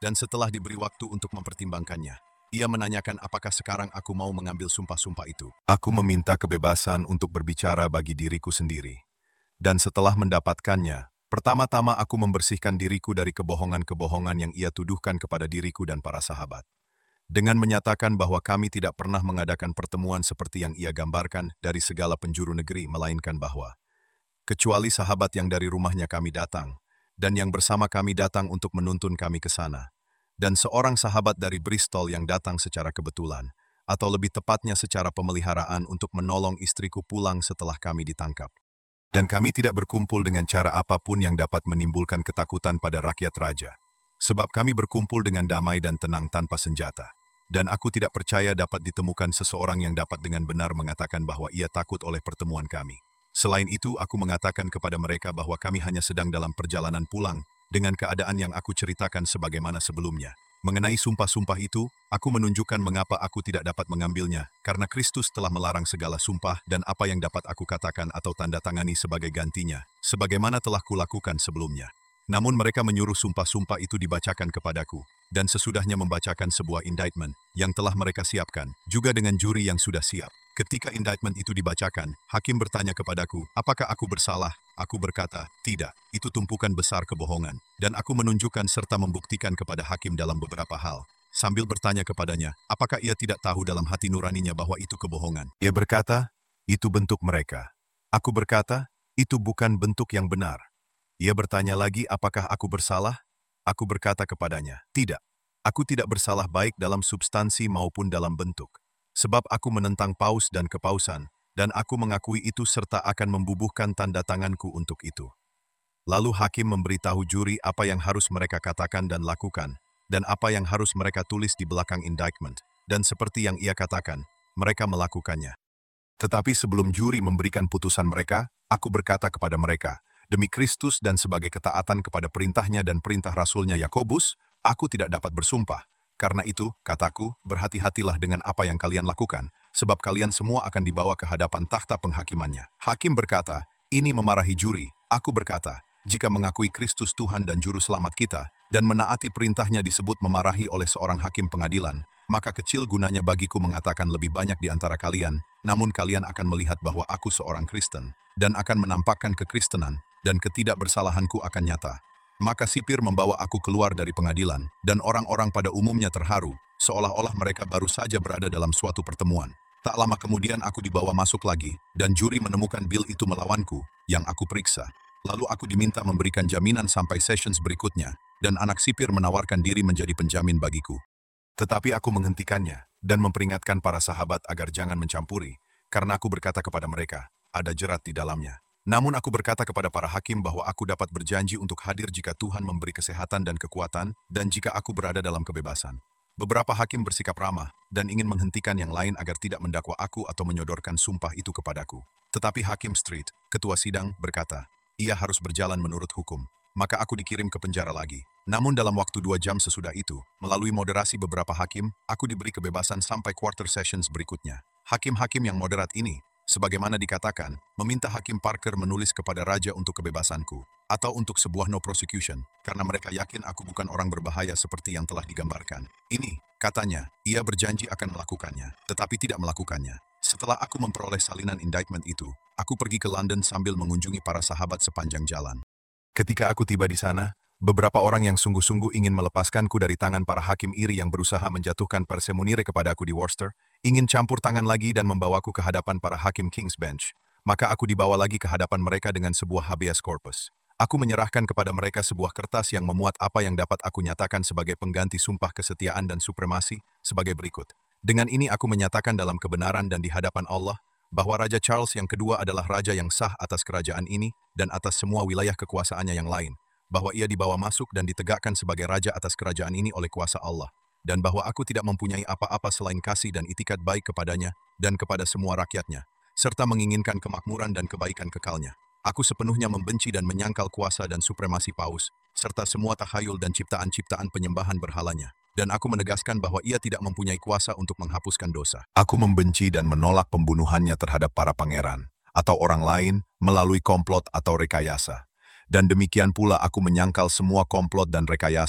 Dan setelah diberi waktu untuk mempertimbangkannya, ia menanyakan apakah sekarang aku mau mengambil sumpah-sumpah itu. Aku meminta kebebasan untuk berbicara bagi diriku sendiri. Dan setelah mendapatkannya, pertama-tama aku membersihkan diriku dari kebohongan-kebohongan yang ia tuduhkan kepada diriku dan para sahabat. Dengan menyatakan bahwa kami tidak pernah mengadakan pertemuan seperti yang ia gambarkan dari segala penjuru negeri, melainkan bahwa, kecuali sahabat yang dari rumahnya kami datang, dan yang bersama kami datang untuk menuntun kami ke sana, dan seorang sahabat dari Bristol yang datang secara kebetulan, atau lebih tepatnya secara pemeliharaan untuk menolong istriku pulang setelah kami ditangkap. Dan kami tidak berkumpul dengan cara apapun yang dapat menimbulkan ketakutan pada rakyat raja. Sebab kami berkumpul dengan damai dan tenang tanpa senjata. Dan aku tidak percaya dapat ditemukan seseorang yang dapat dengan benar mengatakan bahwa ia takut oleh pertemuan kami. Selain itu, aku mengatakan kepada mereka bahwa kami hanya sedang dalam perjalanan pulang, dengan keadaan yang aku ceritakan sebagaimana sebelumnya. Mengenai sumpah-sumpah itu, aku menunjukkan mengapa aku tidak dapat mengambilnya, karena Kristus telah melarang segala sumpah dan apa yang dapat aku katakan atau tanda tangani sebagai gantinya, sebagaimana telah kulakukan sebelumnya. Namun mereka menyuruh sumpah-sumpah itu dibacakan kepadaku, dan sesudahnya membacakan sebuah indictment yang telah mereka siapkan, juga dengan juri yang sudah siap. Ketika indictment itu dibacakan, hakim bertanya kepadaku, apakah aku bersalah? Aku berkata, tidak, itu tumpukan besar kebohongan. Dan aku menunjukkan serta membuktikan kepada hakim dalam beberapa hal. Sambil bertanya kepadanya, apakah ia tidak tahu dalam hati nuraninya bahwa itu kebohongan? Ia berkata, itu bentuk mereka. Aku berkata, itu bukan bentuk yang benar. Ia bertanya lagi, apakah aku bersalah? Aku berkata kepadanya, tidak. Aku tidak bersalah baik dalam substansi maupun dalam bentuk. Sebab aku menentang paus dan kepausan, dan aku mengakui itu serta akan membubuhkan tanda tanganku untuk itu. Lalu hakim memberitahu juri apa yang harus mereka katakan dan lakukan, dan apa yang harus mereka tulis di belakang indictment, dan seperti yang ia katakan, mereka melakukannya. Tetapi sebelum juri memberikan putusan mereka, aku berkata kepada mereka, demi Kristus dan sebagai ketaatan kepada perintahnya dan perintah Rasulnya Yakobus, aku tidak dapat bersumpah. Karena itu, kataku, berhati-hatilah dengan apa yang kalian lakukan, sebab kalian semua akan dibawa ke hadapan takhta penghakimannya. Hakim berkata, ini memarahi juri. Aku berkata, jika mengakui Kristus Tuhan dan Juru Selamat kita, dan menaati perintahnya disebut memarahi oleh seorang hakim pengadilan, maka kecil gunanya bagiku mengatakan lebih banyak di antara kalian, namun kalian akan melihat bahwa aku seorang Kristen, dan akan menampakkan kekristenan, dan ketidakbersalahanku akan nyata. Maka sipir membawa aku keluar dari pengadilan, dan orang-orang pada umumnya terharu, seolah-olah mereka baru saja berada dalam suatu pertemuan. Tak lama kemudian aku dibawa masuk lagi, dan juri menemukan bil itu melawanku, yang aku periksa. Lalu aku diminta memberikan jaminan sampai sessions berikutnya, dan anak sipir menawarkan diri menjadi penjamin bagiku. Tetapi aku menghentikannya, dan memperingatkan para sahabat agar jangan mencampuri, karena aku berkata kepada mereka, ada jerat di dalamnya. Namun aku berkata kepada para hakim bahwa aku dapat berjanji untuk hadir jika Tuhan memberi kesehatan dan kekuatan, dan jika aku berada dalam kebebasan. Beberapa hakim bersikap ramah, dan ingin menghentikan yang lain agar tidak mendakwa aku atau menyodorkan sumpah itu kepadaku. Tetapi Hakim Street, ketua sidang, berkata, ia harus berjalan menurut hukum. Maka aku dikirim ke penjara lagi. Namun dalam waktu 2 jam sesudah itu, melalui moderasi beberapa hakim, aku diberi kebebasan sampai quarter sessions berikutnya. Hakim-hakim yang moderat ini, sebagaimana dikatakan, meminta Hakim Parker menulis kepada Raja untuk kebebasanku, atau untuk sebuah no prosecution, karena mereka yakin aku bukan orang berbahaya seperti yang telah digambarkan. Ini, katanya, ia berjanji akan melakukannya, tetapi tidak melakukannya. Setelah aku memperoleh salinan indictment itu, aku pergi ke London sambil mengunjungi para sahabat sepanjang jalan. Ketika aku tiba di sana, beberapa orang yang sungguh-sungguh ingin melepaskanku dari tangan para hakim iri yang berusaha menjatuhkan persemunire kepadaku di Worcester, ingin campur tangan lagi dan membawaku ke hadapan para hakim King's Bench. Maka aku dibawa lagi ke hadapan mereka dengan sebuah habeas corpus. Aku menyerahkan kepada mereka sebuah kertas yang memuat apa yang dapat aku nyatakan sebagai pengganti sumpah kesetiaan dan supremasi sebagai berikut. Dengan ini aku menyatakan dalam kebenaran dan di hadapan Allah, bahwa Raja Charles yang kedua adalah raja yang sah atas kerajaan ini dan atas semua wilayah kekuasaannya yang lain, bahwa ia dibawa masuk dan ditegakkan sebagai raja atas kerajaan ini oleh kuasa Allah, dan bahwa aku tidak mempunyai apa-apa selain kasih dan itikat baik kepadanya dan kepada semua rakyatnya, serta menginginkan kemakmuran dan kebaikan kekalnya. Aku sepenuhnya membenci dan menyangkal kuasa dan supremasi paus, serta semua tahayul dan ciptaan-ciptaan penyembahan berhalanya. Dan aku menegaskan bahwa ia tidak mempunyai kuasa untuk menghapuskan dosa. Aku membenci dan menolak pembunuhannya terhadap para pangeran, atau orang lain, melalui komplot atau rekayasa. Dan demikian pula aku menyangkal semua komplot dan rekayasa,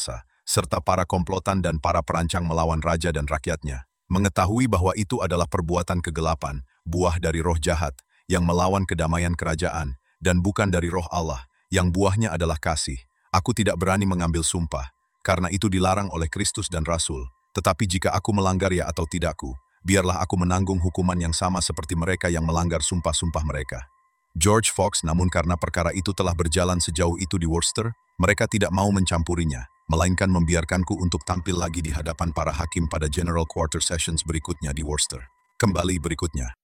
serta para komplotan dan para perancang melawan raja dan rakyatnya. Mengetahui bahwa itu adalah perbuatan kegelapan, buah dari roh jahat, yang melawan kedamaian kerajaan, dan bukan dari roh Allah, yang buahnya adalah kasih. Aku tidak berani mengambil sumpah, karena itu dilarang oleh Kristus dan Rasul. Tetapi jika aku melanggar ya atau tidakku, biarlah aku menanggung hukuman yang sama seperti mereka yang melanggar sumpah-sumpah mereka. George Fox, namun karena perkara itu telah berjalan sejauh itu di Worcester, mereka tidak mau mencampurinya, melainkan membiarkanku untuk tampil lagi di hadapan para hakim pada General Quarter Sessions berikutnya di Worcester. Kembali berikutnya.